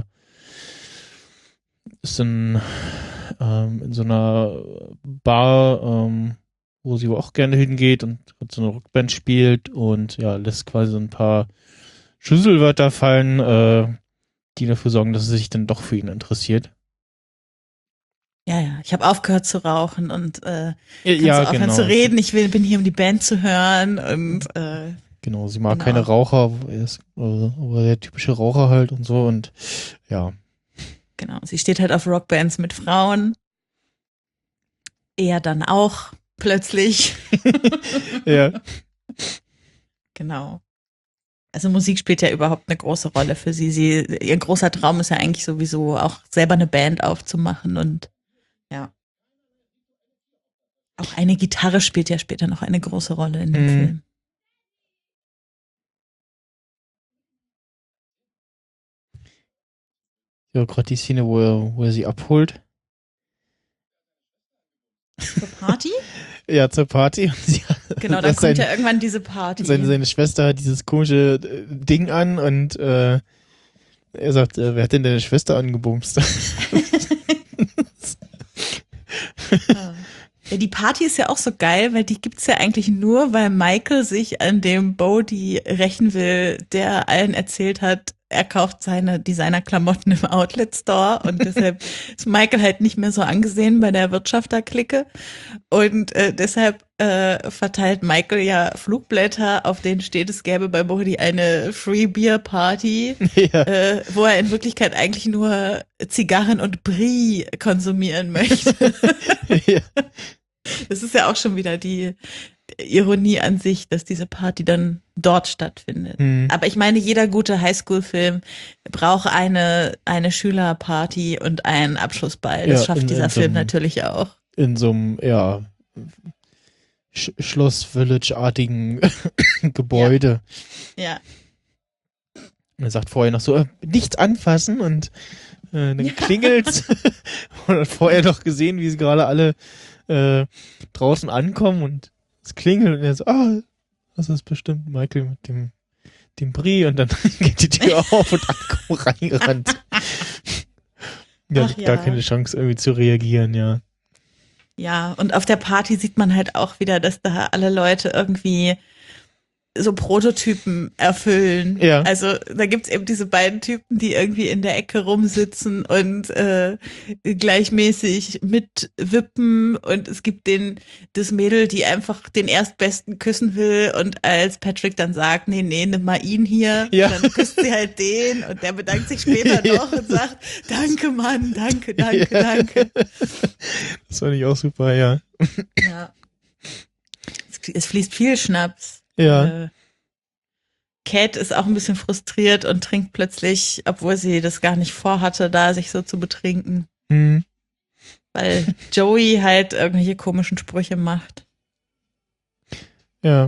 ist dann ähm, in so einer Bar, ähm, wo sie auch gerne hingeht und so eine Rockband spielt und ja, lässt quasi so ein paar Schlüsselwörter fallen, äh, die dafür sorgen, dass sie sich dann doch für ihn interessiert. Ja, ja. Ich habe aufgehört zu rauchen und äh, kannst Ja, du aufhören genau. zu reden. Ich will, bin hier, um die Band zu hören und äh, Genau, sie mag Genau. keine Raucher, er ist äh, aber der typische Raucher halt und so und ja. genau. Sie steht halt auf Rockbands mit Frauen. Er dann auch plötzlich. Ja. Genau. Also Musik spielt ja überhaupt eine große Rolle für sie. Sie, ihr großer Traum ist ja eigentlich sowieso auch selber eine Band aufzumachen und ja. Auch eine Gitarre spielt ja später noch eine große Rolle in dem Mhm. Film. Ja, gerade die Szene, wo er, wo er sie abholt. Zur Party? Ja, zur Party. Und sie, Genau, dann dass kommt sein, ja irgendwann diese Party. seine, seine Schwester hat dieses komische äh, Ding an und äh, er sagt, äh, wer hat denn deine Schwester angebumst? Ja, die Party ist ja auch so geil, weil die gibt's ja eigentlich nur, weil Michael sich an dem Bodhi rächen will, der allen erzählt hat, er kauft seine Designerklamotten im Outlet Store und deshalb ist Michael halt nicht mehr so angesehen bei der Wirtschafterklicke und äh, deshalb äh, verteilt Michael ja Flugblätter, auf denen steht, es gäbe bei Bodhi eine Free Beer Party, Ja. äh, wo er in Wirklichkeit eigentlich nur Zigarren und Brie konsumieren möchte. Ja. Das ist ja auch schon wieder die Ironie an sich, dass diese Party dann dort stattfindet. Hm. Aber ich meine, jeder gute Highschool-Film braucht eine, eine Schülerparty und einen Abschlussball. Das Ja, schafft in- dieser in so Film einem- natürlich auch. In so einem, ja, Sch Schloss-Village-artigen Gebäude. Ja. Und er sagt vorher noch so, äh, nichts anfassen und äh, dann Ja. klingelt's. Und hat vorher noch gesehen, wie sie gerade alle äh, draußen ankommen und es klingelt und er so, ah, das ist bestimmt Michael mit dem, dem Brie und dann geht die Tür auf und alle kommen reingerannt. Ja, Ach hat gar ja. keine Chance irgendwie zu reagieren, ja. Ja, und auf der Party sieht man halt auch wieder, dass da alle Leute irgendwie so Prototypen erfüllen. Ja. Also da gibt's eben diese beiden Typen, die irgendwie in der Ecke rumsitzen und äh, gleichmäßig mitwippen und es gibt den das Mädel, die einfach den Erstbesten küssen will und als Patrick dann sagt, nee, nee, nimm mal ihn hier, Ja. dann küsst sie halt den und der bedankt sich später Ja. noch und sagt, danke Mann, danke, danke, Ja. danke. Das fand ich auch super, ja. Ja. Es, es fließt viel Schnaps. Ja. Äh, Cat ist auch ein bisschen frustriert und trinkt plötzlich, obwohl sie das gar nicht vorhatte, da sich so zu betrinken. Hm. Weil Joey halt irgendwelche komischen Sprüche macht. Ja.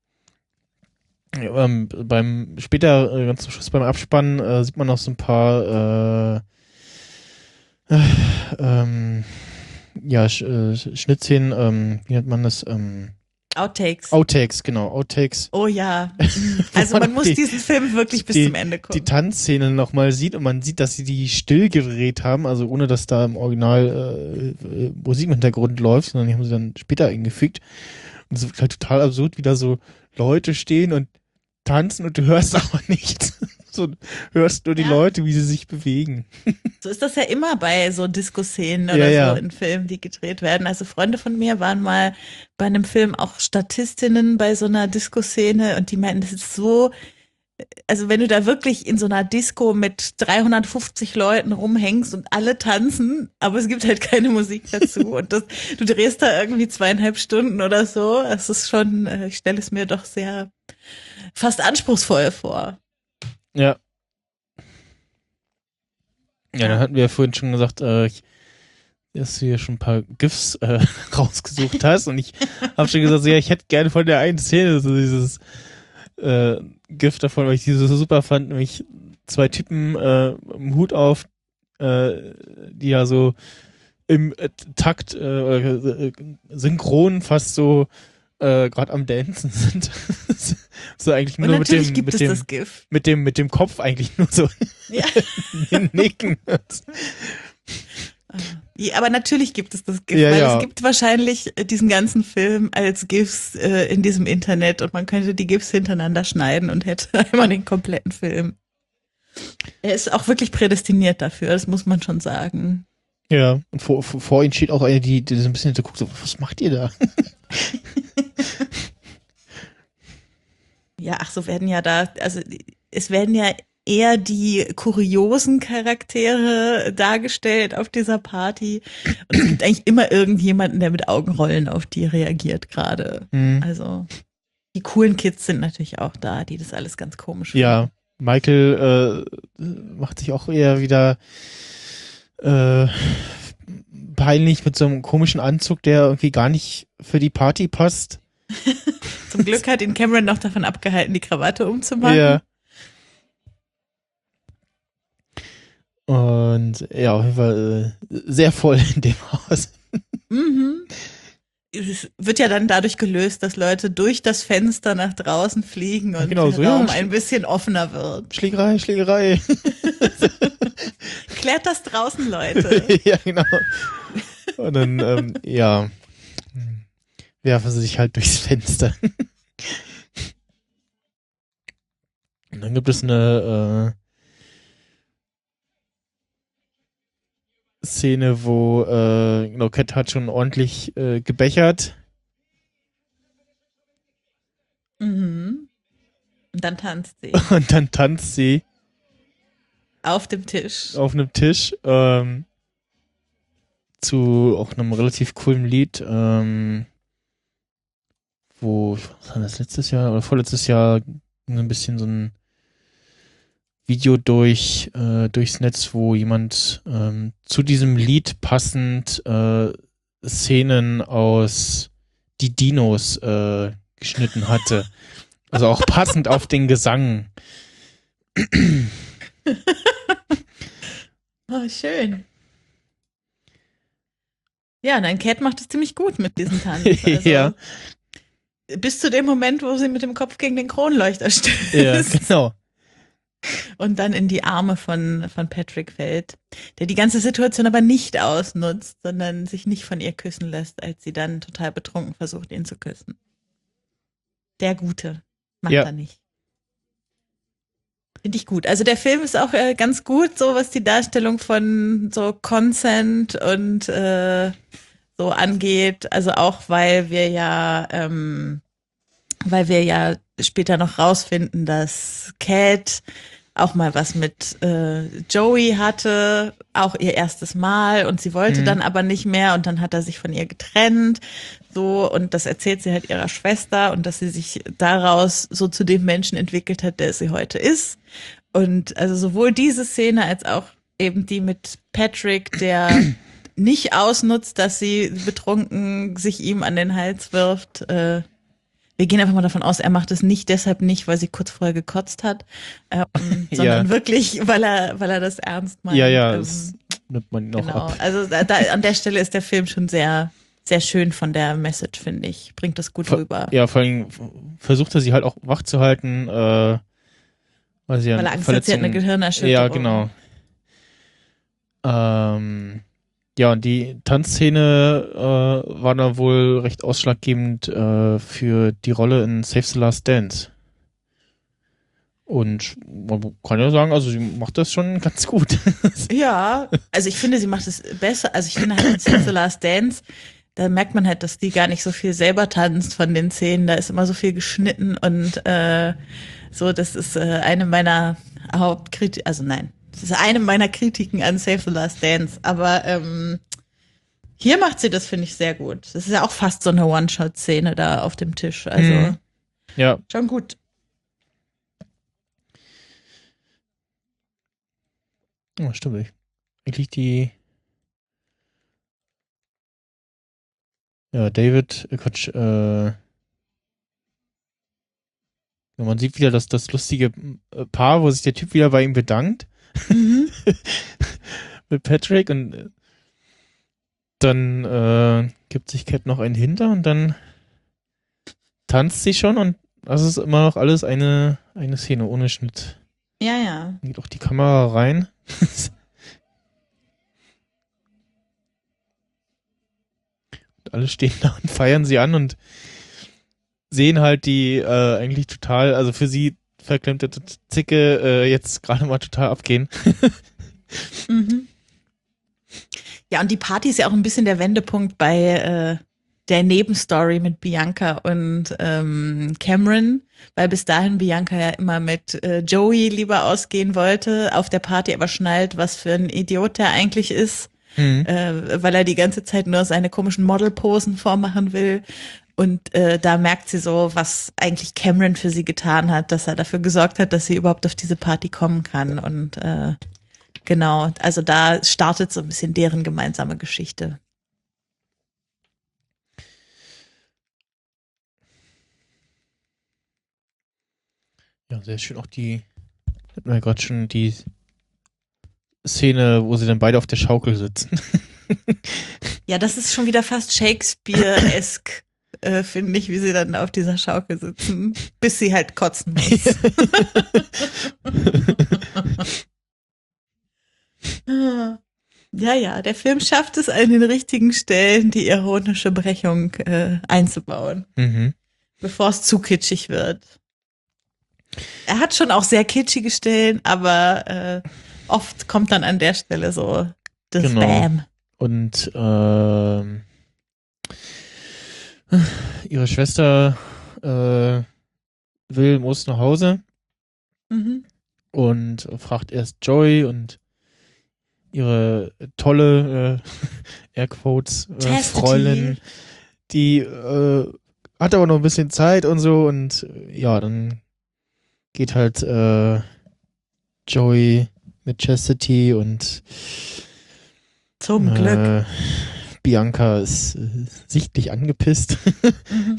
Ja, ähm, beim später, äh, ganz zum Schluss beim Abspann, äh, sieht man noch so ein paar äh, äh, ähm, ja, Sch äh, Schnittszenen, ähm, wie nennt man das? Ähm, Outtakes. Outtakes, genau, Outtakes. Oh ja. Also man muss die, diesen Film wirklich bis die, zum Ende gucken. Die Tanzszene nochmal sieht und man sieht, dass sie die still gedreht haben, also ohne dass da im Original äh, äh, Musik im Hintergrund läuft, sondern die haben sie dann später eingefügt. Und es wird halt total absurd, wie da so Leute stehen und tanzen und du hörst aber nichts. So hörst nur die Ja. Leute, wie sie sich bewegen. So ist das ja immer bei so Disco-Szenen oder Ja, ja. so in Filmen, die gedreht werden. Also Freunde von mir waren mal bei einem Film auch Statistinnen bei so einer Disco-Szene und die meinten, das ist so, also wenn du da wirklich in so einer Disco mit dreihundertfünfzig Leuten rumhängst und alle tanzen, aber es gibt halt keine Musik dazu und das, du drehst da irgendwie zweieinhalb Stunden oder so, das ist schon, äh, ich stelle es mir doch sehr fast anspruchsvoll vor. Ja. Ja, dann hatten wir ja vorhin schon gesagt, äh, ich, dass du hier schon ein paar GIFs äh, rausgesucht hast und ich habe schon gesagt, so, ja, ich hätte gerne von der einen Szene so dieses äh, GIF davon, weil ich die so super fand, nämlich zwei Typen äh, im Hut auf, äh, die ja so im äh, Takt, äh, äh, synchron fast so äh, gerade am Dancen sind. So eigentlich Und nur mit natürlich dem, gibt mit es dem, das GIF. mit dem, mit dem Kopf eigentlich nur so Ja. nicken. Ja, aber natürlich gibt es das GIF, Ja, weil ja. es gibt wahrscheinlich diesen ganzen Film als GIFs äh, in diesem Internet und man könnte die GIFs hintereinander schneiden und hätte einmal den kompletten Film. Er ist auch wirklich prädestiniert dafür, das muss man schon sagen. Ja, und vor, vor, vor ihnen steht auch eine, die, die so ein bisschen so guckt, so, was macht ihr da? Ja, ach so werden ja da, also es werden ja eher die kuriosen Charaktere dargestellt auf dieser Party. Und es gibt eigentlich immer irgendjemanden, der mit Augenrollen auf die reagiert gerade. Hm. Also die coolen Kids sind natürlich auch da, die das alles ganz komisch finden. Ja, Michael äh, macht sich auch eher wieder äh, peinlich mit so einem komischen Anzug, der irgendwie gar nicht für die Party passt. Zum Glück hat ihn Cameron noch davon abgehalten, die Krawatte umzumachen. Ja. Und ja, auf jeden Fall äh, sehr voll in dem Haus. Mhm. Es wird ja dann dadurch gelöst, dass Leute durch das Fenster nach draußen fliegen und genau, der so, Raum ja. ein bisschen offener wird. Schlägerei, Schlägerei. Klärt das draußen, Leute. Ja, genau. Und dann, ähm, ja, werfen sie sich halt durchs Fenster. Und dann gibt es eine äh, Szene, wo äh, genau, Cat hat schon ordentlich äh, gebechert. Mhm. Und dann tanzt sie Und dann tanzt sie auf dem Tisch. auf einem Tisch ähm, zu auch einem relativ coolen Lied, ähm, wo, was war das, letztes Jahr oder vorletztes Jahr so ein bisschen so ein Video durch äh, durchs Netz, wo jemand ähm, zu diesem Lied passend äh, Szenen aus Die Dinos äh, geschnitten hatte. Also auch passend auf den Gesang. Oh, schön. Ja, nein, Cat macht es ziemlich gut mit diesem Tanz. Also, Ja. Bis zu dem Moment, wo sie mit dem Kopf gegen den Kronleuchter stößt. Ja, genau. Und dann in die Arme von, von Patrick fällt, der die ganze Situation aber nicht ausnutzt, sondern sich nicht von ihr küssen lässt, als sie dann total betrunken versucht, ihn zu küssen. Der Gute macht Ja. er nicht. Finde ich gut. Also der Film ist auch äh, ganz gut, so was die Darstellung von so Consent und äh, so angeht. Also auch, weil wir ja, ähm, weil wir ja später noch rausfinden, dass Cat auch mal was mit äh, Joey hatte, auch ihr erstes Mal und sie wollte Mhm. dann aber nicht mehr und dann hat er sich von ihr getrennt, so, und das erzählt sie halt ihrer Schwester und dass sie sich daraus so zu dem Menschen entwickelt hat, der sie heute ist. Und also sowohl diese Szene als auch eben die mit Patrick, der nicht ausnutzt, dass sie betrunken sich ihm an den Hals wirft. Äh, wir gehen einfach mal davon aus, er macht es nicht deshalb nicht, weil sie kurz vorher gekotzt hat, ähm, sondern Ja. wirklich, weil er, weil er das ernst meint. Ja, ja, Ähm, das nimmt man noch genau. ab. Also da, da, an der Stelle ist der Film schon sehr, sehr schön von der Message, finde ich. Bringt das gut Ver- rüber. Ja, vor allem versucht er sie halt auch wach zu halten, äh, weil sie ja Weil er Angst hat, sie hat eine Gehirnerschütterung. Ja, genau. Ähm, ja, und die Tanzszene äh, war da wohl recht ausschlaggebend äh, für die Rolle in Save the Last Dance. Und man kann ja sagen, also sie macht das schon ganz gut. Ja, also ich finde, sie macht es besser. Also ich finde halt in Save the Last Dance, da merkt man halt, dass die gar nicht so viel selber tanzt von den Szenen. Da ist immer so viel geschnitten und äh, so, das ist äh, eine meiner Hauptkritiken, also nein, das ist eine meiner Kritiken an Save the Last Dance. Aber ähm, hier macht sie das, finde ich, sehr gut. Das ist ja auch fast so eine One-Shot-Szene da auf dem Tisch. Also Mhm. Ja, schon gut. ja, stimmt. Eigentlich die ja, David, äh, Quatsch, äh, ja, man sieht wieder das, das lustige äh, Paar, wo sich der Typ wieder bei ihm bedankt. Mhm. Mit Patrick und äh, dann äh, gibt sich Cat noch einen hinter und dann tanzt sie schon und das ist immer noch alles eine, eine Szene ohne Schnitt. Ja, ja. Dann geht auch die Kamera rein. Und alle stehen da und feiern sie an und sehen halt die äh, eigentlich total, also für sie verklemmte Zicke äh, jetzt gerade mal total abgehen. Mhm. Ja, und die Party ist ja auch ein bisschen der Wendepunkt bei äh, der Nebenstory mit Bianca und ähm, Cameron, weil bis dahin Bianca ja immer mit äh, Joey lieber ausgehen wollte, auf der Party aber schnallt, was für ein Idiot er eigentlich ist, Mhm. äh, weil er die ganze Zeit nur seine komischen Modelposen vormachen will. Und äh, da merkt sie so, was eigentlich Cameron für sie getan hat, dass er dafür gesorgt hat, dass sie überhaupt auf diese Party kommen kann. Und äh, genau, also da startet so ein bisschen deren gemeinsame Geschichte. Ja, sehr schön auch die, hatten wir ja gerade schon die Szene, wo sie dann beide auf der Schaukel sitzen. Ja, das ist schon wieder fast Shakespeare-esk, äh, finde ich, wie sie dann auf dieser Schaukel sitzen, bis sie halt kotzen muss. Ja, ja, der Film schafft es an den richtigen Stellen, die ironische Brechung äh, einzubauen, Mhm. bevor es zu kitschig wird. Er hat schon auch sehr kitschige Stellen, aber äh, oft kommt dann an der Stelle so das Genau. Bam. Und ähm, ihre Schwester äh, will, muss nach Hause Mhm. und fragt erst Joey und ihre tolle äh, Airquotes äh, Chastity. Freundin, die äh, hat aber noch ein bisschen Zeit und so und äh, ja, dann geht halt äh, Joey mit Chastity und Zum Glück. äh, Bianca ist äh, sichtlich angepisst. Mhm.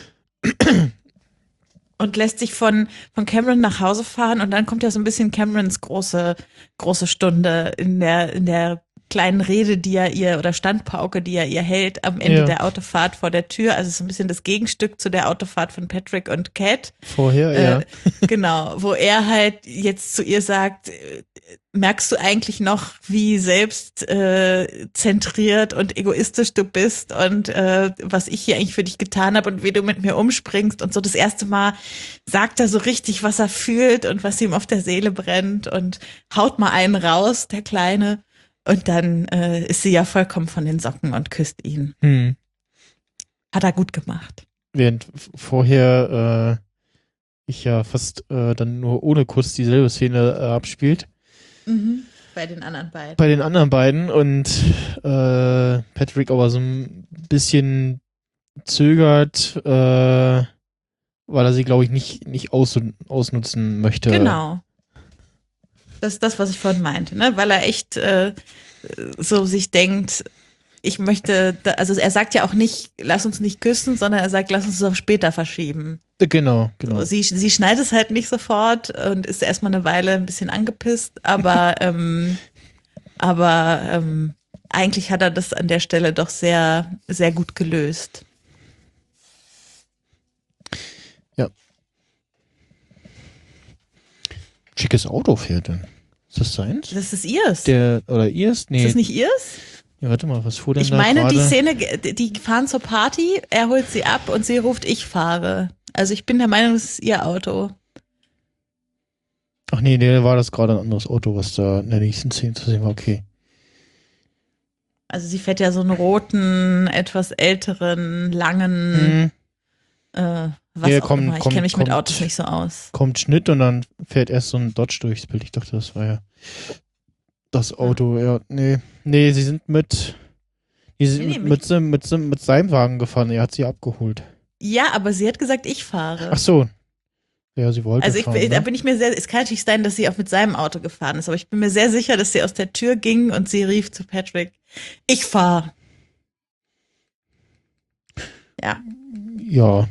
Und lässt sich von, von Cameron nach Hause fahren und dann kommt ja so ein bisschen Camerons große, große Stunde in der, in der kleinen Rede, die er ihr, oder Standpauke, die er ihr hält am Ende Ja. der Autofahrt vor der Tür. Also so ein bisschen das Gegenstück zu der Autofahrt von Patrick und Cat. Vorher, ja. Äh, genau, wo er halt jetzt zu ihr sagt, äh, merkst du eigentlich noch, wie selbst äh, zentriert und egoistisch du bist und äh, was ich hier eigentlich für dich getan habe und wie du mit mir umspringst und so. Das erste Mal sagt er so richtig, was er fühlt und was ihm auf der Seele brennt und haut mal einen raus, der Kleine. Und dann äh, ist sie ja vollkommen von den Socken und küsst ihn. Hm. Hat er gut gemacht. Während f- vorher ich ja fast äh, dann nur ohne Kuss dieselbe Szene äh, abspielt. Mhm. Bei den anderen beiden. Bei den anderen beiden und äh, Patrick aber so ein bisschen zögert, äh, weil er sie, glaube ich, nicht, nicht aus, ausnutzen möchte. Genau. Das ist das, was ich vorhin meinte, ne? Weil er echt äh, so sich denkt, ich möchte, da, also er sagt ja auch nicht, lass uns nicht küssen, sondern er sagt, lass uns es auf später verschieben. Genau, genau. So, sie, sie schneidet es halt nicht sofort und ist erstmal eine Weile ein bisschen angepisst, aber, ähm, aber ähm, eigentlich hat er das an der Stelle doch sehr, sehr gut gelöst. Ja. Schickes Auto fährt dann. Ist das seins? Das ist ihrs. Der, oder ihrs? Nee. Ist das nicht ihrs? Ja, warte mal, was fuhr denn Ich da meine, gerade? die Szene, die fahren zur Party, er holt sie ab und sie ruft, ich fahre. Also ich bin der Meinung, das ist ihr Auto. Ach nee, nee, war das gerade ein anderes Auto, was da in der nächsten Szene zu sehen war. Okay. Also sie fährt ja so einen roten, etwas älteren, langen, Hm. äh, was Ja, auch kommt- immer. Ich kommt- kenne mich mit kommt- Autos nicht so aus. Kommt Schnitt und dann fährt erst so ein Dodge durchs Bild. Ich dachte, das war ja das Auto. Ja, nee. Nee, sie sind mit, die sind Nee, nee, mit, mit, mit, mit, mit, mit seinem Wagen gefahren. Er hat sie abgeholt. Ja, aber sie hat gesagt, ich fahre. Ach so. Ja, sie wollte Also ich, fahren, da ne? bin ich mir sehr, es kann natürlich sein, dass sie auch mit seinem Auto gefahren ist, aber ich bin mir sehr sicher, dass sie aus der Tür ging und sie rief zu Patrick, ich fahre. Ja. Ja.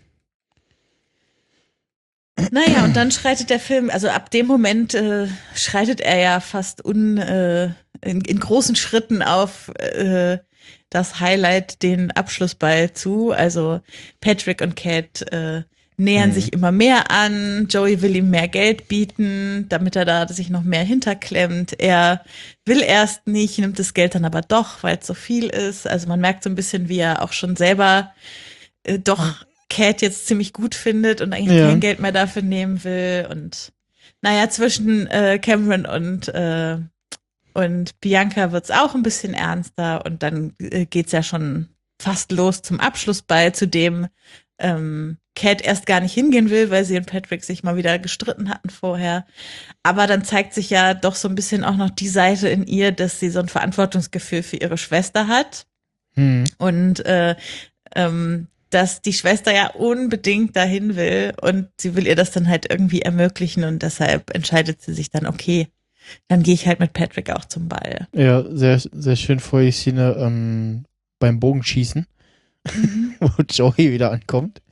Naja, und dann schreitet der Film, also ab dem Moment äh, schreitet er ja fast un, äh, in, in großen Schritten auf äh, das Highlight, den Abschlussball zu. Also Patrick und Cat äh, nähern Mhm. sich immer mehr an. Joey will ihm mehr Geld bieten, damit er da sich noch mehr hinterklemmt. Er will erst nicht, nimmt das Geld dann aber doch, weil es so viel ist. Also man merkt so ein bisschen, wie er auch schon selber äh, doch Cat jetzt ziemlich gut findet und eigentlich Ja. kein Geld mehr dafür nehmen will. Und naja, zwischen äh, Cameron und, äh, und Bianca wird's auch ein bisschen ernster und dann äh, geht's ja schon fast los zum Abschlussball, zu dem ähm, Cat erst gar nicht hingehen will, weil sie und Patrick sich mal wieder gestritten hatten vorher. Aber dann zeigt sich ja doch so ein bisschen auch noch die Seite in ihr, dass sie so ein Verantwortungsgefühl für ihre Schwester hat. Hm. Und äh, ähm, dass die Schwester ja unbedingt dahin will und sie will ihr das dann halt irgendwie ermöglichen und deshalb entscheidet sie sich dann, okay, dann gehe ich halt mit Patrick auch zum Ball. Ja, sehr, sehr schön vor die Szene ähm, beim Bogenschießen, Mhm. wo Joey wieder ankommt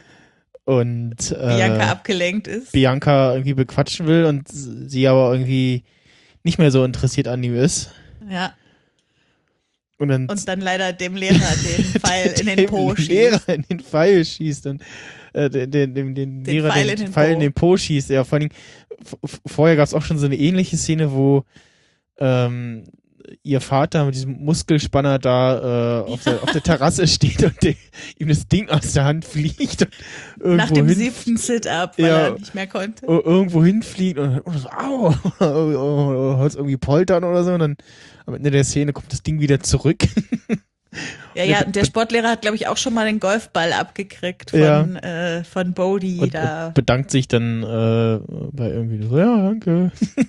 und äh, Bianca abgelenkt ist. Bianca irgendwie bequatschen will und sie aber irgendwie nicht mehr so interessiert an ihm ist. Ja. Und dann, Und dann leider dem Lehrer den Pfeil in den dem Po Lehrer schießt. in den Pfeil schießt und äh, den, den, den, den Den Lehrer Pfeil den in den Pfeil Po. in den Po schießt. Ja, vor allen Dingen, v- vorher gab es auch schon so eine ähnliche Szene, wo ähm, ihr Vater mit diesem Muskelspanner da äh, auf, der, auf der Terrasse steht und der, ihm das Ding aus der Hand fliegt. Und irgendwo Nach dem hin, siebten Sit-Up, weil Ja. er nicht mehr konnte. ir- irgendwo hinfliegt und, und so, au, oder hört irgendwie poltern oder so und dann am Ende der Szene kommt das Ding wieder zurück. Ja, ja, der Sportlehrer hat, glaube ich, auch schon mal den Golfball abgekriegt von, Ja. äh, von Bodhi und, da. und bedankt sich dann äh, bei irgendwie so, ja, danke.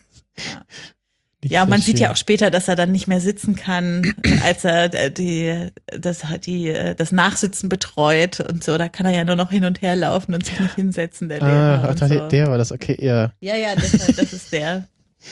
Nicht Ja, so man sieht schön. ja auch später, dass er dann nicht mehr sitzen kann, als er äh, die, das, die, äh, das Nachsitzen betreut und so. Da kann er ja nur noch hin und her laufen und sich nicht hinsetzen, der Lehrer. Ah, ach, und der, so. der war das, okay, ja. Ja, ja, das, das ist der.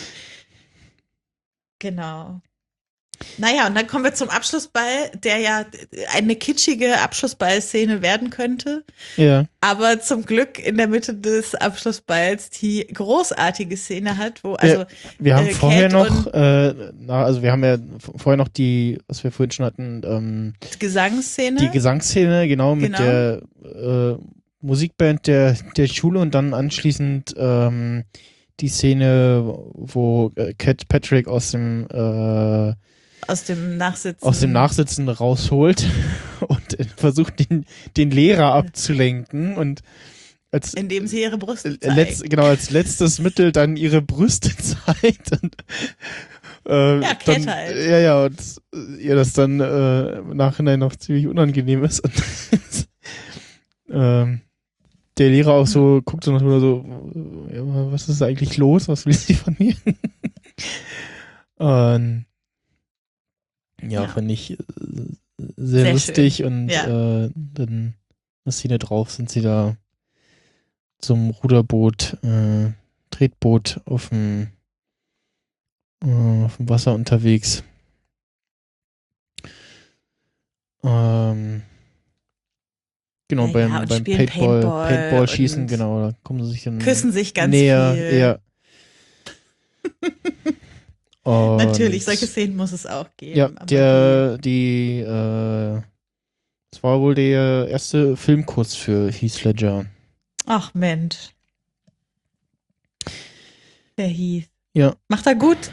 Genau. Naja, und dann kommen wir zum Abschlussball, der ja eine kitschige Abschlussballszene werden könnte, Ja, aber zum Glück in der Mitte des Abschlussballs die großartige Szene hat, wo also wir haben Äh, vorher Cat noch, und- äh, na, also wir haben ja v- vorher noch die, was wir vorhin schon hatten, ähm, die Gesangsszene. die Gesangsszene, genau, mit Genau. der äh, Musikband der, der Schule und dann anschließend ähm, die Szene, wo äh, Cat Patrick aus dem äh, aus dem Nachsitzen. aus dem Nachsitzen rausholt und äh, versucht, den, den Lehrer abzulenken und als indem sie ihre Brüste äh, zeigt. letzt, genau als letztes Mittel dann ihre Brüste zeigt und äh, Ja, Cat dann, halt. ja, ja, und äh, ihr das dann äh, im Nachhinein noch ziemlich unangenehm ist und ähm, der Lehrer auch so guckt so nach mir so, ja, was ist eigentlich los? Was will sie von mir? Und ja, Ja. fand ich äh, sehr, Sehr lustig schön. und Ja. äh, dann ist sie da drauf, sind sie da zum Ruderboot, äh, Tretboot auf dem, äh, auf dem Wasser unterwegs. Ähm, genau, Ja, ja, beim, und beim spielen Paintball, Paintball Paintball-Schießen, und genau, da kommen sie sich dann küssen sich ganz näher, viel. eher. Natürlich, solche Und Szenen muss es auch ja, geben. Aber der, die, äh, das war wohl der erste Filmkurs für Heath Ledger. die, ach Mensch, der Heath. Ja. Macht er gut.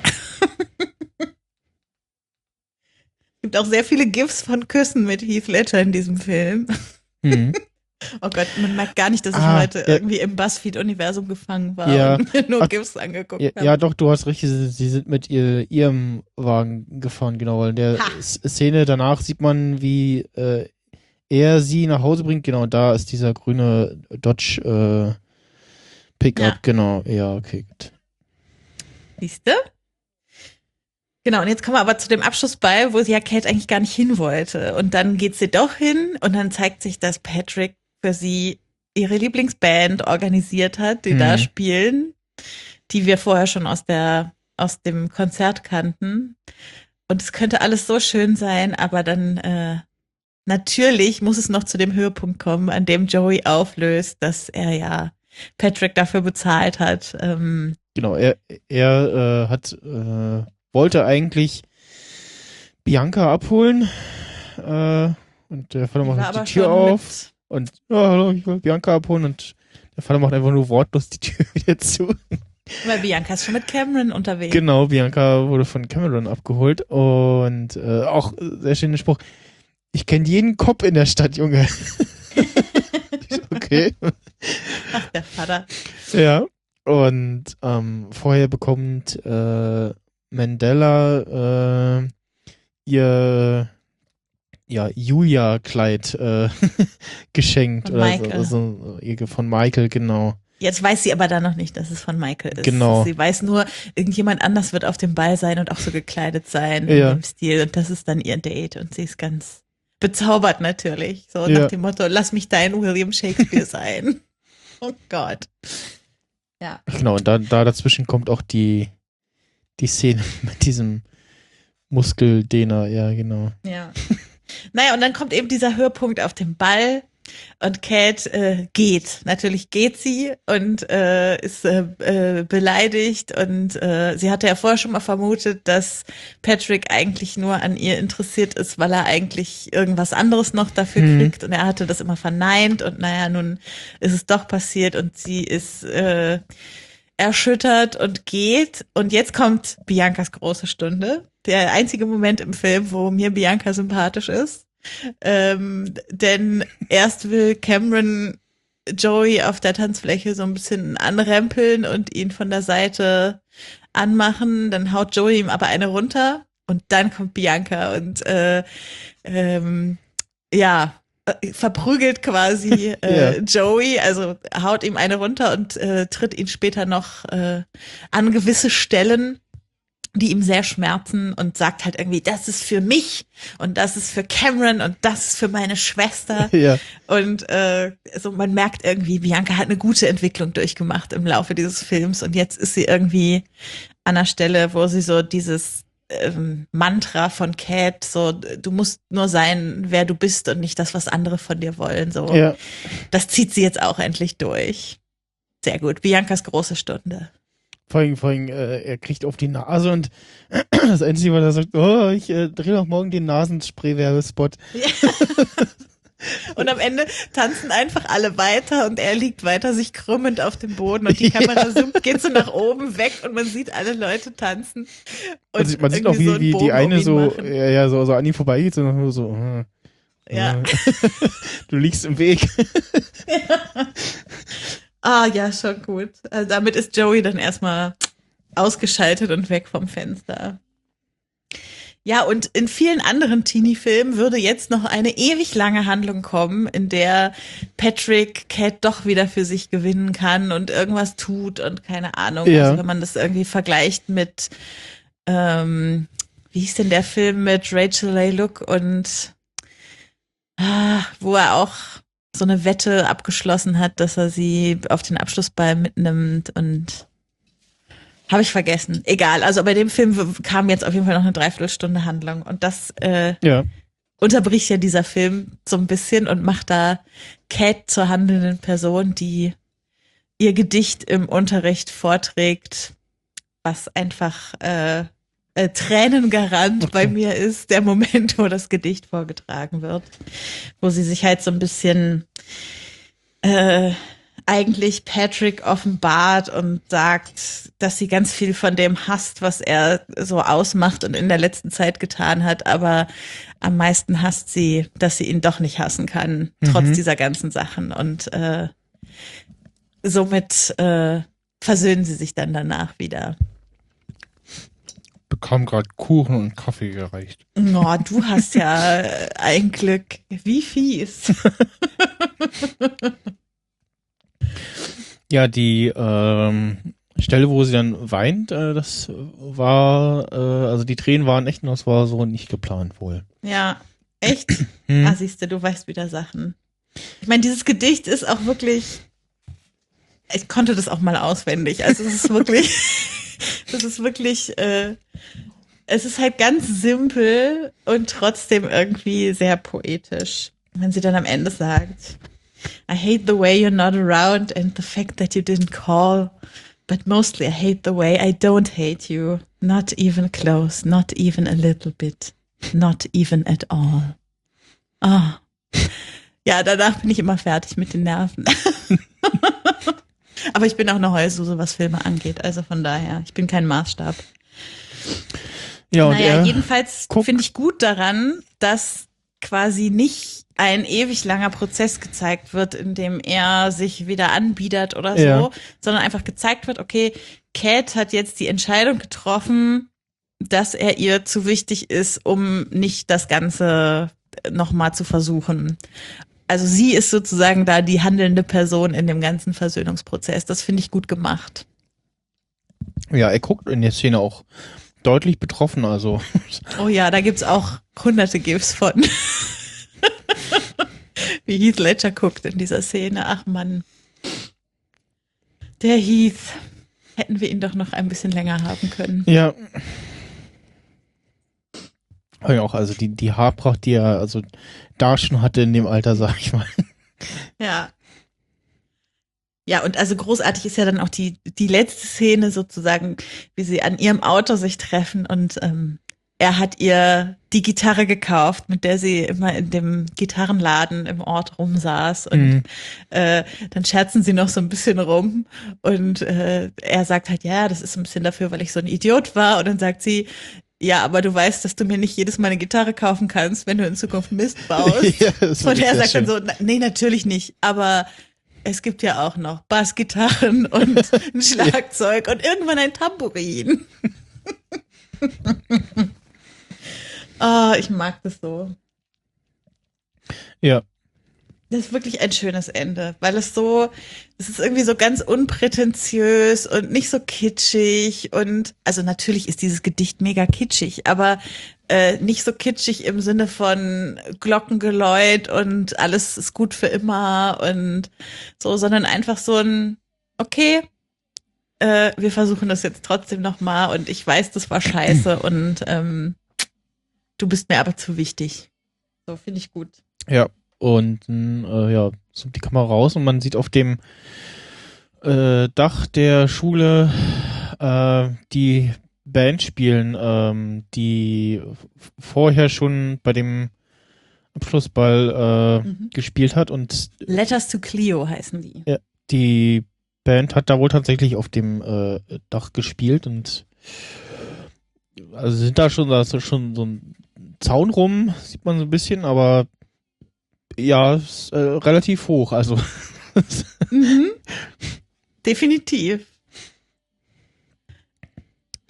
Gibt auch sehr viele GIFs von Küssen mit Heath Ledger in diesem Film. Mhm. Oh Gott, man merkt gar nicht, dass ich Ah, heute ja. irgendwie im BuzzFeed-Universum gefangen war Ja. und mir nur Ach, GIFs angeguckt Ja, habe. ja, doch, du hast recht, sie, sie sind mit ihr, ihrem Wagen gefahren, genau, weil in der Ha. S- Szene danach sieht man, wie äh, er sie nach Hause bringt, genau, da ist dieser grüne Dodge äh, Pickup, Ja. genau, ja, okay, gut. Siehste? Genau, und jetzt kommen wir aber zu dem Abschlussball, wo sie ja Kate eigentlich gar nicht hin wollte. Und dann geht sie doch hin und dann zeigt sich, dass Patrick für sie ihre Lieblingsband organisiert hat, die Mhm. da spielen, die wir vorher schon aus der, aus dem Konzert kannten. Und es könnte alles so schön sein, aber dann äh, natürlich muss es noch zu dem Höhepunkt kommen, an dem Joey auflöst, dass er ja Patrick dafür bezahlt hat. Ähm, Genau, er, er äh, hat, äh, wollte eigentlich Bianca abholen äh, und der Vater die war macht aber die Tür schon auf mit, und, ja, hallo, ich will Bianca abholen und der Vater macht einfach nur wortlos die Tür wieder zu. weil Bianca ist schon mit Cameron unterwegs. Genau, Bianca wurde von Cameron abgeholt und äh, auch äh, sehr schöner Spruch. Ich kenne jeden Cop in der Stadt, Junge. Okay. Ach, der Vater. Ja. Und ähm, vorher bekommt äh, Mandela äh, ihr ja, Julia-Kleid äh, geschenkt. Von Oder Michael. so, so, von Michael, genau. Jetzt weiß sie aber dann noch nicht, dass es von Michael ist. Genau. Sie weiß nur, irgendjemand anders wird auf dem Ball sein und auch so gekleidet sein Ja. in dem Stil. Und das ist dann ihr Date. Und sie ist ganz bezaubert natürlich. So Ja. nach dem Motto, lass mich dein William Shakespeare sein. Oh Gott. Ja. Genau, und da, da dazwischen kommt auch die, die Szene mit diesem Muskeldehner, ja, genau. Ja. Naja, und dann kommt eben dieser Höhepunkt auf dem Ball und Kate äh, geht. Natürlich geht sie und äh, ist äh, äh, beleidigt und äh, sie hatte ja vorher schon mal vermutet, dass Patrick eigentlich nur an ihr interessiert ist, weil er eigentlich irgendwas anderes noch dafür Mhm. kriegt und er hatte das immer verneint und naja, nun ist es doch passiert und sie ist äh, erschüttert und geht und jetzt kommt Biancas große Stunde. Der einzige Moment im Film, wo mir Bianca sympathisch ist. Ähm, denn erst will Cameron Joey auf der Tanzfläche so ein bisschen anrempeln und ihn von der Seite anmachen. Dann haut Joey ihm aber eine runter und dann kommt Bianca und äh, ähm, ja, äh, verprügelt quasi äh, Ja. Joey, also haut ihm eine runter und äh, tritt ihn später noch äh, an gewisse Stellen, die ihm sehr schmerzen und sagt halt irgendwie, das ist für mich und das ist für Cameron und das ist für meine Schwester. Ja. Und äh, also man merkt irgendwie, Bianca hat eine gute Entwicklung durchgemacht im Laufe dieses Films und jetzt ist sie irgendwie an einer Stelle, wo sie so dieses ähm, Mantra von Cat, so du musst nur sein, wer du bist und nicht das, was andere von dir wollen. So, Ja. das zieht sie jetzt auch endlich durch. Sehr gut, Biancas große Stunde. Vor allem, vor allem äh, er kriegt auf die Nase und das Einzige, was er sagt, oh, ich äh, drehe doch morgen den Nasenspray-Werbespot. Ja. Und am Ende tanzen einfach alle weiter und er liegt weiter sich krümmend auf dem Boden und die Kamera Ja. zoomt, geht so nach oben weg und man sieht alle Leute tanzen. Und Man sieht, man sieht auch, irgendwie wie, so einen wie Bogen die um eine ihn so, machen. ja, ja, so, so an ihm vorbeigeht und dann so, äh, Ja. äh, du liegst im Weg. Ah, ja, schon gut. Also damit ist Joey dann erstmal ausgeschaltet und weg vom Fenster. Ja, und in vielen anderen Teenie-Filmen würde jetzt noch eine ewig lange Handlung kommen, in der Patrick Cat doch wieder für sich gewinnen kann und irgendwas tut und keine Ahnung. Ja. Also wenn man das irgendwie vergleicht mit, ähm, wie hieß denn der Film mit Rachel Ray Luke und ah, wo er auch so eine Wette abgeschlossen hat, dass er sie auf den Abschlussball mitnimmt und habe ich vergessen. Egal, also bei dem Film kam jetzt auf jeden Fall noch eine Dreiviertelstunde Handlung und das äh, Ja. unterbricht ja dieser Film so ein bisschen und macht da Cat zur handelnden Person, die ihr Gedicht im Unterricht vorträgt, was einfach äh, äh, Tränengarant Okay. bei mir ist, der Moment, wo das Gedicht vorgetragen wird, wo sie sich halt so ein bisschen äh, eigentlich Patrick offenbart und sagt, dass sie ganz viel von dem hasst, was er so ausmacht und in der letzten Zeit getan hat, aber am meisten hasst sie, dass sie ihn doch nicht hassen kann, trotz Mhm. dieser ganzen Sachen. Und äh, somit äh, versöhnen sie sich dann danach wieder. Bekam gerade Kuchen und Kaffee gereicht. Oh, du hast ja äh, ein Glück. Wie fies. Ja, die ähm, Stelle, wo sie dann weint, äh, das war, äh, also die Tränen waren echt, und das war so nicht geplant wohl. Ja, echt? Hm. Ah, siehst du, du weißt wieder Sachen. Ich meine, dieses Gedicht ist auch wirklich, ich konnte das auch mal auswendig. Also es ist wirklich, das ist wirklich, äh, es ist halt ganz simpel und trotzdem irgendwie sehr poetisch. Wenn sie dann am Ende sagt, I hate the way you're not around and the fact that you didn't call, but mostly I hate the way I don't hate you. Not even close, not even a little bit, not even at all. Ah. Ja, danach bin ich immer fertig mit den Nerven. Aber ich bin auch eine Heulsuse, was Filme angeht. Also von daher, ich bin kein Maßstab. Ja, und naja, er jedenfalls guckt- finde ich gut daran, dass quasi nicht ein ewig langer Prozess gezeigt wird, in dem er sich wieder anbietet oder so, Ja. sondern einfach gezeigt wird, okay, Cat hat jetzt die Entscheidung getroffen, dass er ihr zu wichtig ist, um nicht das Ganze nochmal zu versuchen. Also sie ist sozusagen da die handelnde Person in dem ganzen Versöhnungsprozess. Das finde ich gut gemacht. ja, er guckt in der Szene auch deutlich betroffen, also Oh ja, da gibt's auch hunderte GIFs von. Wie Heath Ledger guckt in dieser Szene. Ach Mann. Der Heath. Hätten wir ihn doch noch ein bisschen länger haben können. ja. Ja, auch, also die, die Haarpracht, die er also da schon hatte in dem Alter, sag ich mal. Ja. Ja, und also großartig ist ja dann auch die, die letzte Szene sozusagen, wie sie an ihrem Auto sich treffen und ähm, er hat ihr die Gitarre gekauft, mit der sie immer in dem Gitarrenladen im Ort rumsaß und Mhm. äh, dann scherzen sie noch so ein bisschen rum und äh, er sagt halt, ja, das ist ein bisschen dafür, weil ich so ein Idiot war und dann sagt sie, ja, aber du weißt, dass du mir nicht jedes Mal eine Gitarre kaufen kannst, wenn du in Zukunft Mist baust. Ja, das war Und er sehr sagt dann schön. so, na, nee, natürlich nicht, aber es gibt ja auch noch Bassgitarren und ein Schlagzeug und irgendwann ein Tambourin. Ah, ich mag das so. Ja. Das ist wirklich ein schönes Ende, weil es so, es ist irgendwie so ganz unprätentiös und nicht so kitschig und, also natürlich ist dieses Gedicht mega kitschig, aber äh, nicht so kitschig im Sinne von Glockengeläut und alles ist gut für immer und so, sondern einfach so ein, okay, äh, wir versuchen das jetzt trotzdem nochmal und ich weiß, das war scheiße und ähm, du bist mir aber zu wichtig. So, finde ich gut. Ja. Und äh, ja, zoomt die Kamera raus und man sieht auf dem äh, Dach der Schule äh, die Band spielen, ähm, die f- vorher schon bei dem Abschlussball äh, Mhm. gespielt hat und Letters to Cleo heißen die. die Band hat da wohl tatsächlich auf dem äh, Dach gespielt und also sind da schon, da ist schon so ein Zaun rum, sieht man so ein bisschen, aber ja, ist, äh, relativ hoch, also Mhm. Definitiv.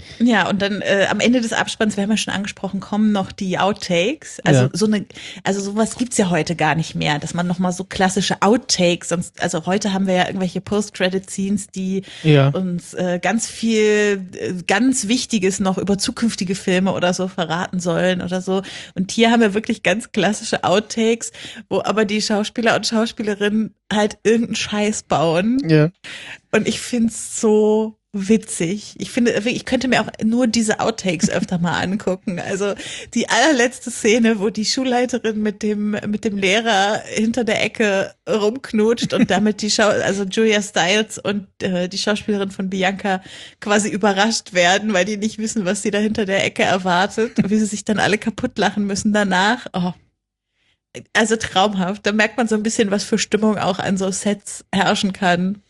Ja, und dann äh, am Ende des Abspanns, wir haben ja schon angesprochen, kommen noch die Outtakes. Also Ja. so eine, also sowas gibt's ja heute gar nicht mehr, dass man noch mal so klassische Outtakes, sonst, also heute haben wir ja irgendwelche Post-Credit-Scenes, die Ja. uns äh, ganz viel, äh, ganz Wichtiges noch über zukünftige Filme oder so verraten sollen oder so. Und hier haben wir wirklich ganz klassische Outtakes, wo aber die Schauspieler und Schauspielerinnen halt irgendeinen Scheiß bauen. Ja. Und ich find's so witzig. Ich finde, ich könnte mir auch nur diese Outtakes öfter mal angucken. Also die allerletzte Szene, wo die Schulleiterin mit dem mit dem Lehrer hinter der Ecke rumknutscht und damit die Schau also Julia Stiles und äh, die Schauspielerin von Bianca quasi überrascht werden, weil die nicht wissen, was sie da hinter der Ecke erwartet und wie sie sich dann alle kaputt lachen müssen danach. Oh. Also traumhaft. Da merkt man so ein bisschen, was für Stimmung auch an so Sets herrschen kann.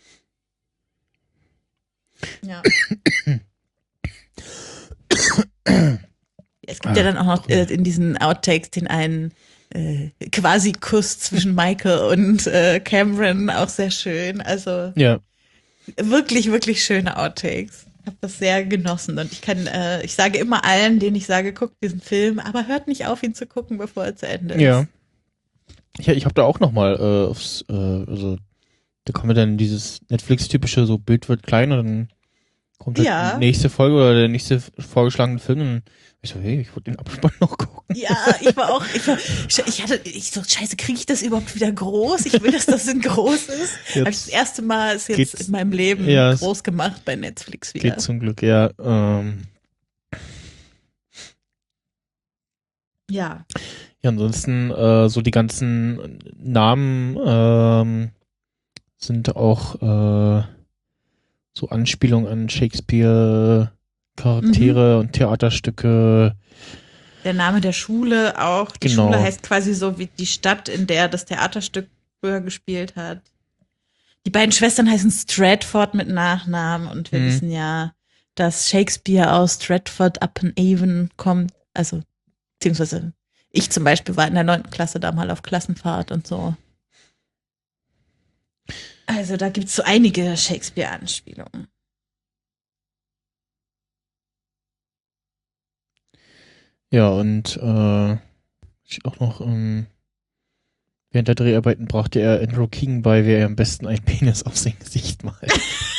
Ja. Es gibt ja dann auch noch äh, in diesen Outtakes den einen äh, quasi Kuss zwischen Michael und äh, Cameron, auch sehr schön. Also Ja. wirklich, wirklich schöne Outtakes. Ich habe das sehr genossen und ich kann, äh, ich sage immer allen, denen ich sage, guckt diesen Film, aber hört nicht auf, ihn zu gucken, bevor er zu Ende ist. Ja. Ich, ich habe da auch noch mal äh, aufs, äh, also da kommt dann dieses Netflix-typische, so Bild wird klein und dann kommt halt Ja. die nächste Folge oder der nächste vorgeschlagene Film und ich so, hey, ich wollte den Abspann noch gucken. Ja, ich war auch, ich, war, ich, ich hatte, ich so, scheiße, kriege ich das überhaupt wieder groß? Ich will, dass das in groß ist. Habe ich das erste Mal ist jetzt in meinem Leben ja, groß gemacht bei Netflix wieder. Geht zum Glück, ja. Ähm. Ja. Ja, ansonsten äh, so die ganzen Namen ähm, sind auch äh, so Anspielungen an Shakespeare Charaktere mhm. und Theaterstücke. Der Name der Schule auch. Die genau. Schule heißt quasi so wie die Stadt, in der das Theaterstück früher gespielt hat. Die beiden Schwestern heißen Stratford mit Nachnamen und wir mhm. wissen ja, dass Shakespeare aus Stratford upon Avon kommt. Also, beziehungsweise ich zum Beispiel war in der neunten Klasse da mal auf Klassenfahrt und so. Also da gibt es so einige Shakespeare-Anspielungen. Ja, und äh, auch noch ähm, während der Dreharbeiten brachte er Andrew King bei, wie er am besten einen Penis auf sein Gesicht malt.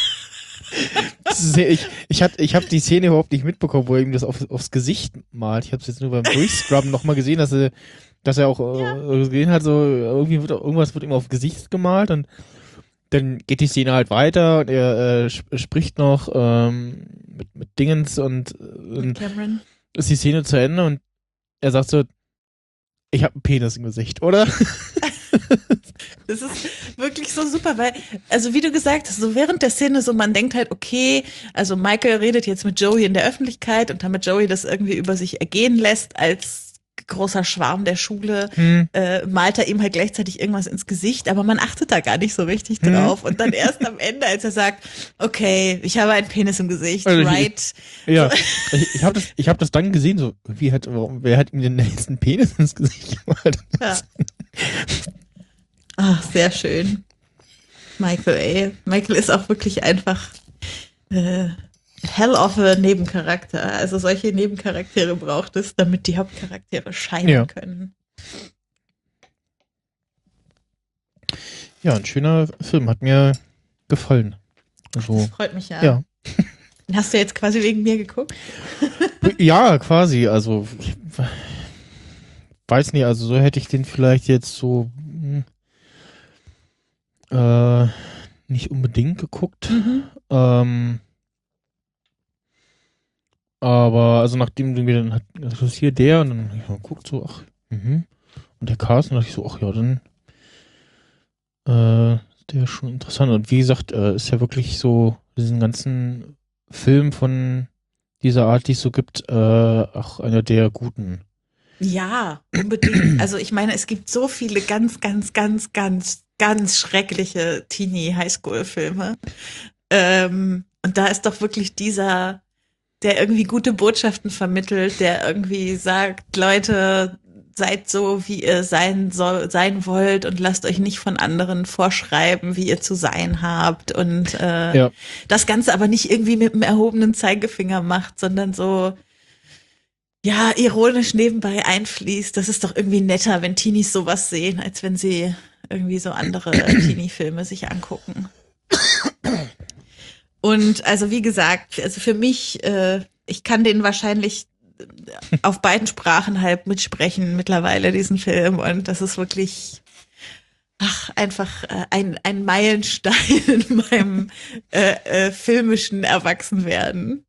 Sehr, ich ich habe ich hab die Szene überhaupt nicht mitbekommen, wo er ihm das auf, aufs Gesicht malt. Ich habe es jetzt nur beim Durchscrubben nochmal gesehen, dass er, dass er auch ja. äh, gesehen hat, so irgendwie wird irgendwas wird ihm auf Gesicht gemalt und dann geht die Szene halt weiter und er äh, sp- spricht noch ähm, mit, mit Dingens und, und Cameron. Ist die Szene zu Ende und er sagt so, ich habe einen Penis im Gesicht, oder? Das ist wirklich so super, weil, also wie du gesagt hast, so während der Szene so, man denkt halt, okay, also Michael redet jetzt mit Joey in der Öffentlichkeit und damit Joey das irgendwie über sich ergehen lässt als großer Schwarm der Schule, hm. äh, malt er ihm halt gleichzeitig irgendwas ins Gesicht, aber man achtet da gar nicht so richtig drauf. Hm. Und dann erst am Ende, als er sagt, okay, ich habe einen Penis im Gesicht, also right. Ich, ja, so. ich, ich habe das, ich hab das dann gesehen, so, wie hat, warum, wer hat ihm den nächsten Penis ins Gesicht gemalt? Ja. Ach, sehr schön. Michael, ey. Michael ist auch wirklich einfach äh, hell of a Nebencharakter. Also solche Nebencharaktere braucht es, damit die Hauptcharaktere scheinen ja. können. Ja, ein schöner Film. Hat mir gefallen. Also, das freut mich ja. Ja. Hast du jetzt quasi wegen mir geguckt? Ja, quasi. Also, ich weiß nicht, also so hätte ich den vielleicht jetzt so äh, nicht unbedingt geguckt. Mhm. Ähm, aber, also nachdem du mir dann hat, das ist hier der, und dann habe ich mal geguckt, so, ach, mhm. Und der Cast, und dachte ich so, ach ja, dann äh, der ist schon interessant. Und wie gesagt, äh, ist ja wirklich so, diesen ganzen Film von dieser Art, die es so gibt, äh, auch einer der guten. Ja, unbedingt. Also ich meine, es gibt so viele ganz, ganz, ganz, ganz, ganz schreckliche Teenie-Highschool-Filme. Ähm, und da ist doch wirklich dieser, der irgendwie gute Botschaften vermittelt, der irgendwie sagt, Leute, seid so, wie ihr sein soll, sein wollt und lasst euch nicht von anderen vorschreiben, wie ihr zu sein habt und äh, Ja. das Ganze aber nicht irgendwie mit einem erhobenen Zeigefinger macht, sondern so, ja, ironisch nebenbei einfließt. Das ist doch irgendwie netter, wenn Teenies sowas sehen, als wenn sie irgendwie so andere Teenie-Filme sich angucken. Und also wie gesagt, also für mich, äh, ich kann den wahrscheinlich auf beiden Sprachen halb mitsprechen mittlerweile, diesen Film. Und das ist wirklich, ach, einfach äh, ein, ein Meilenstein in meinem äh, äh, filmischen Erwachsenwerden.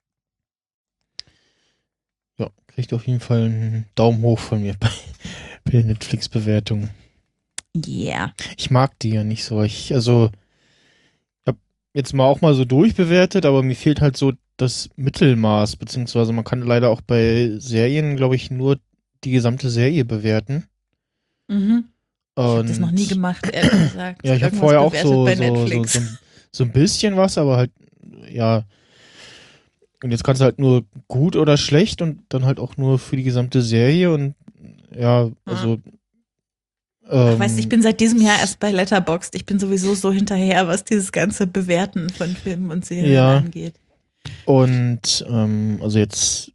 Ja, kriegt auf jeden Fall einen Daumen hoch von mir bei, bei der Netflix-Bewertung. Yeah. Ich mag die ja nicht so. Ich, also, ich habe jetzt mal auch mal so durchbewertet, aber mir fehlt halt so das Mittelmaß, beziehungsweise man kann leider auch bei Serien, glaube ich, nur die gesamte Serie bewerten. Mhm. Ich habe das noch nie gemacht, ehrlich gesagt. Ja, ich habe vorher auch so so, so, so, so ein bisschen was, aber halt, ja. Und jetzt kannst du halt nur gut oder schlecht und dann halt auch nur für die gesamte Serie und ja, also. Ach, weißt du, ich bin seit diesem Jahr erst bei Letterboxd. Ich bin sowieso so hinterher, was dieses ganze Bewerten von Filmen und Serien ja. angeht. Und ähm, also jetzt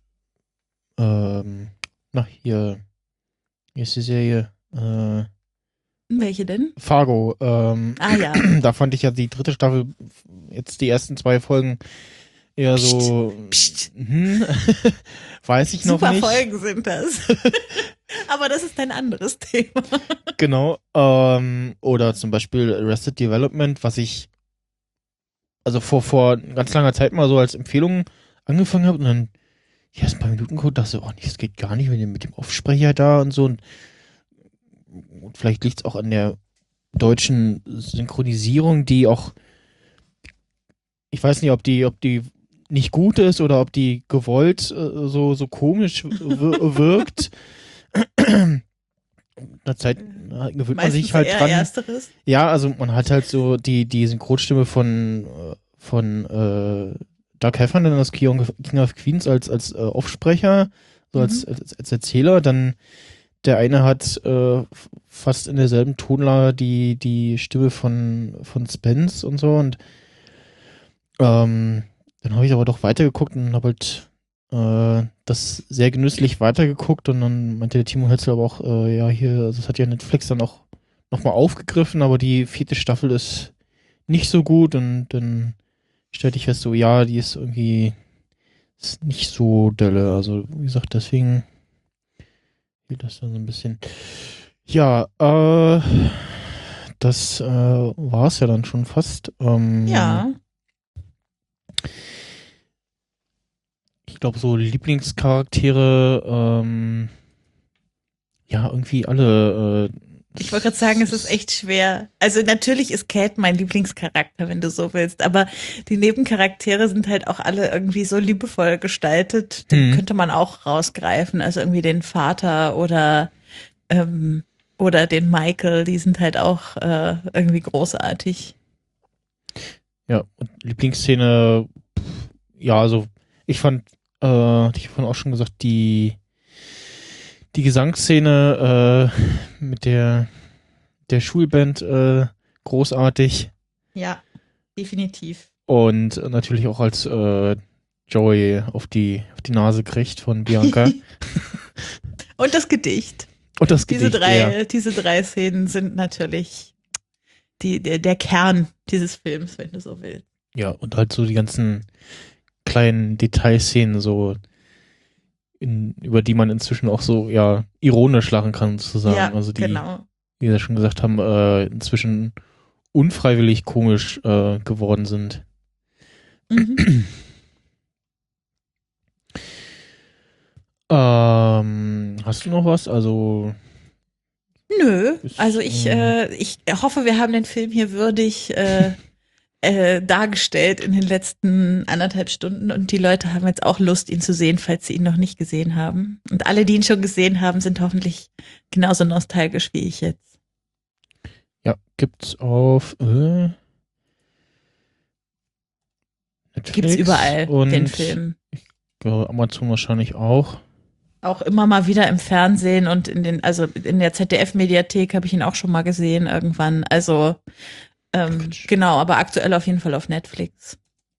ähm, nach hier, hier ist die Serie äh, welche denn? Fargo. Ähm, ah ja. Da fand ich ja die dritte Staffel, jetzt die ersten zwei Folgen eher Psst, so, psst. Hm, weiß ich noch Super nicht. Super Folgen sind das. Aber das ist ein anderes Thema. Genau. Ähm, oder zum Beispiel Arrested Development, was ich also vor, vor ganz langer Zeit mal so als Empfehlung angefangen habe und dann ja, erst ein paar Minuten geguckt, dachte so, oh nee, das geht gar nicht, wenn ihr mit dem Aufsprecher da und so und, und vielleicht liegt es auch an der deutschen Synchronisierung, die auch ich weiß nicht, ob die, ob die nicht gut ist oder ob die gewollt äh, so, so komisch wir wirkt. In der Zeit äh, gewöhnt man sich halt eher dran. Ersteres. Ja, also man hat halt so die, die Synchronstimme von, von äh, Doug Heffernan aus King of Queens als, als äh, Aufsprecher, so als, mhm. als, als Erzähler. Dann der eine hat äh, fast in derselben Tonlage die, die Stimme von, von Spence und so und ähm, dann habe ich aber doch weitergeguckt und habe halt äh, das sehr genüsslich weitergeguckt und dann meinte der Timo Hölzel aber auch, äh, ja hier, also das hat ja Netflix dann auch nochmal aufgegriffen, aber die vierte Staffel ist nicht so gut und dann stellte ich fest, so ja, die ist irgendwie ist nicht so dolle, also wie gesagt, deswegen fehlt das dann so ein bisschen. Ja, äh, das äh, war es ja dann schon fast. Ähm, ja. Ich glaube, so Lieblingscharaktere, ähm, ja, irgendwie alle. Äh, ich wollte gerade sagen, es ist echt schwer. Also natürlich ist Cat mein Lieblingscharakter, wenn du so willst, aber die Nebencharaktere sind halt auch alle irgendwie so liebevoll gestaltet. Den hm. könnte man auch rausgreifen, also irgendwie den Vater oder ähm, oder den Michael, die sind halt auch äh, irgendwie großartig. Ja, und Lieblingsszene, ja, also ich fand Äh, hatte ich vorhin auch schon gesagt, die die Gesangsszene äh, mit der der Schulband äh, großartig. Ja, definitiv. Und natürlich auch als äh, Joey auf die auf die Nase kriegt von Bianca. Und das Gedicht. Und das diese Gedicht, drei, ja. Diese drei Szenen sind natürlich die, der, der Kern dieses Films, wenn du so willst. Ja, und halt so die ganzen kleinen Detailszenen, so in, über die man inzwischen auch so ja ironisch lachen kann, sozusagen. Ja, also die, genau. wie wir schon gesagt haben, äh, inzwischen unfreiwillig komisch äh, geworden sind. Mhm. ähm, hast du noch was? Also nö, also ich, äh, ich hoffe, wir haben den Film hier würdig äh, Äh, dargestellt in den letzten anderthalb Stunden und die Leute haben jetzt auch Lust, ihn zu sehen, falls sie ihn noch nicht gesehen haben. Und alle, die ihn schon gesehen haben, sind hoffentlich genauso nostalgisch wie ich jetzt. Ja, gibt's auf äh, Netflix gibt's überall und den Film. Ich glaube, Amazon wahrscheinlich auch. auch immer mal wieder im Fernsehen und in den, also in der Z D F-Mediathek habe ich ihn auch schon mal gesehen irgendwann. Also ähm, genau, aber aktuell auf jeden Fall auf Netflix.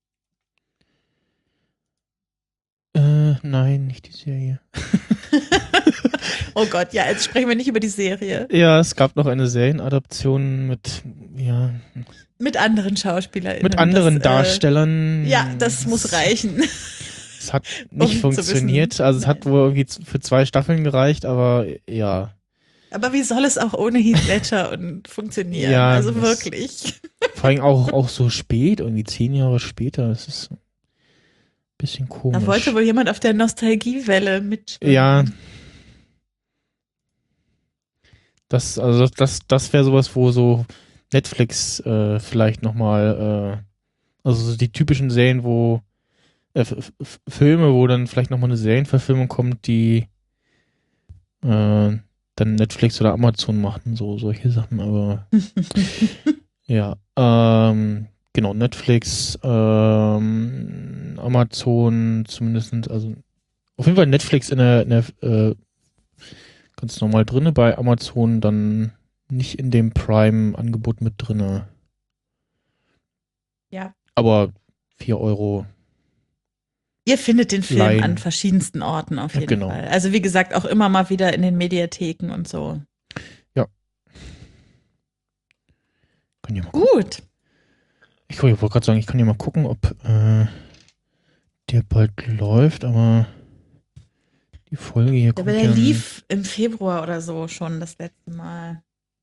Äh, nein, nicht die Serie. Oh Gott, ja, jetzt sprechen wir nicht über die Serie. Ja, es gab noch eine Serienadaption mit, ja. Mit anderen SchauspielerInnen. Mit anderen das, Darstellern. Äh, ja, das muss reichen. Es hat nicht um funktioniert. Also es Nein. hat wohl irgendwie für zwei Staffeln gereicht, aber ja. Aber wie soll es auch ohne Heath Ledger und funktionieren? Ja, also wirklich. Vor allem auch, auch so spät, irgendwie zehn Jahre später. Das ist ein bisschen komisch. Da wollte wohl jemand auf der Nostalgiewelle mitspielen. Ja. Das, also das, das wäre sowas, wo so Netflix äh, vielleicht nochmal, äh, also so die typischen Serien, wo äh, F- F- Filme, wo dann vielleicht nochmal eine Serienverfilmung kommt, die äh, dann Netflix oder Amazon machen, so solche Sachen, aber ja, ähm, genau, Netflix, ähm, Amazon zumindest, also auf jeden Fall Netflix in der, in der äh, ganz normal drinne, bei Amazon dann nicht in dem Prime-Angebot mit drinne. Ja. Aber vier Euro. Ihr findet den Film Leihen. an verschiedensten Orten auf jeden ja, genau. Fall. Also wie gesagt, auch immer mal wieder in den Mediatheken und so. Ja. Kann ja mal Gut. Ich wollte gerade sagen, ich kann ja mal gucken, ob äh, der bald läuft, aber die Folge hier ja, kommt aber der ja lief im Februar oder so schon das letzte Mal.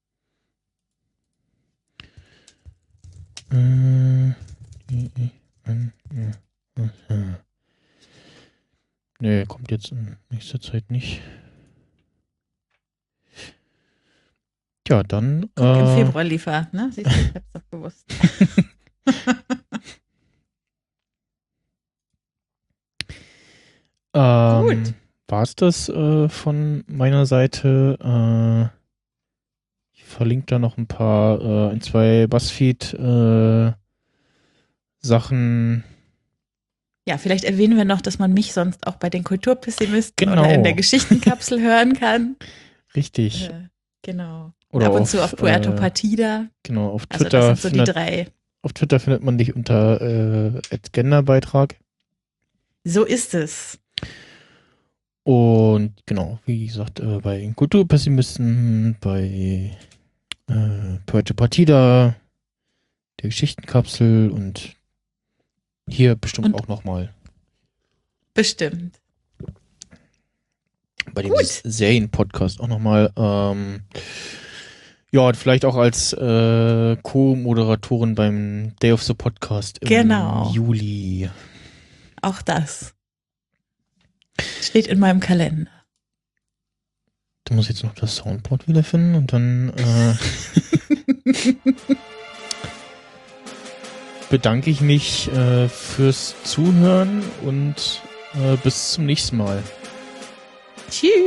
Äh, äh, äh, äh. Nee, kommt jetzt in nächster Zeit nicht. Ja, dann. Guck, äh, im Februar lief er, ne? Siehst du, ich hab's doch gewusst. ähm, Gut. War es das äh, von meiner Seite? Äh, ich verlinke da noch ein paar, äh, ein, zwei BuzzFeed äh, Sachen. Ja, vielleicht erwähnen wir noch, dass man mich sonst auch bei den Kulturpessimisten Genau. oder in der Geschichtenkapsel hören kann. Richtig. Äh, genau. Oder ab und auf, zu auf Puerto äh, Partida. Genau, auf Also Twitter. das sind so findet, die drei. Auf Twitter findet man dich unter äh, Genderbeitrag. So ist es. Und genau, wie gesagt, äh, bei Kulturpessimisten, bei äh, Puerto Partida, der Geschichtenkapsel und hier bestimmt und auch nochmal. Bestimmt. Bei dem Gut. Serien-Podcast auch nochmal. Ähm, ja, vielleicht auch als äh, Co-Moderatorin beim Day of the Podcast im genau. Juli. Auch das steht in meinem Kalender. Da muss ich jetzt noch das Soundboard wiederfinden und dann äh, bedanke ich mich äh, fürs Zuhören und äh, bis zum nächsten Mal. Tschüss.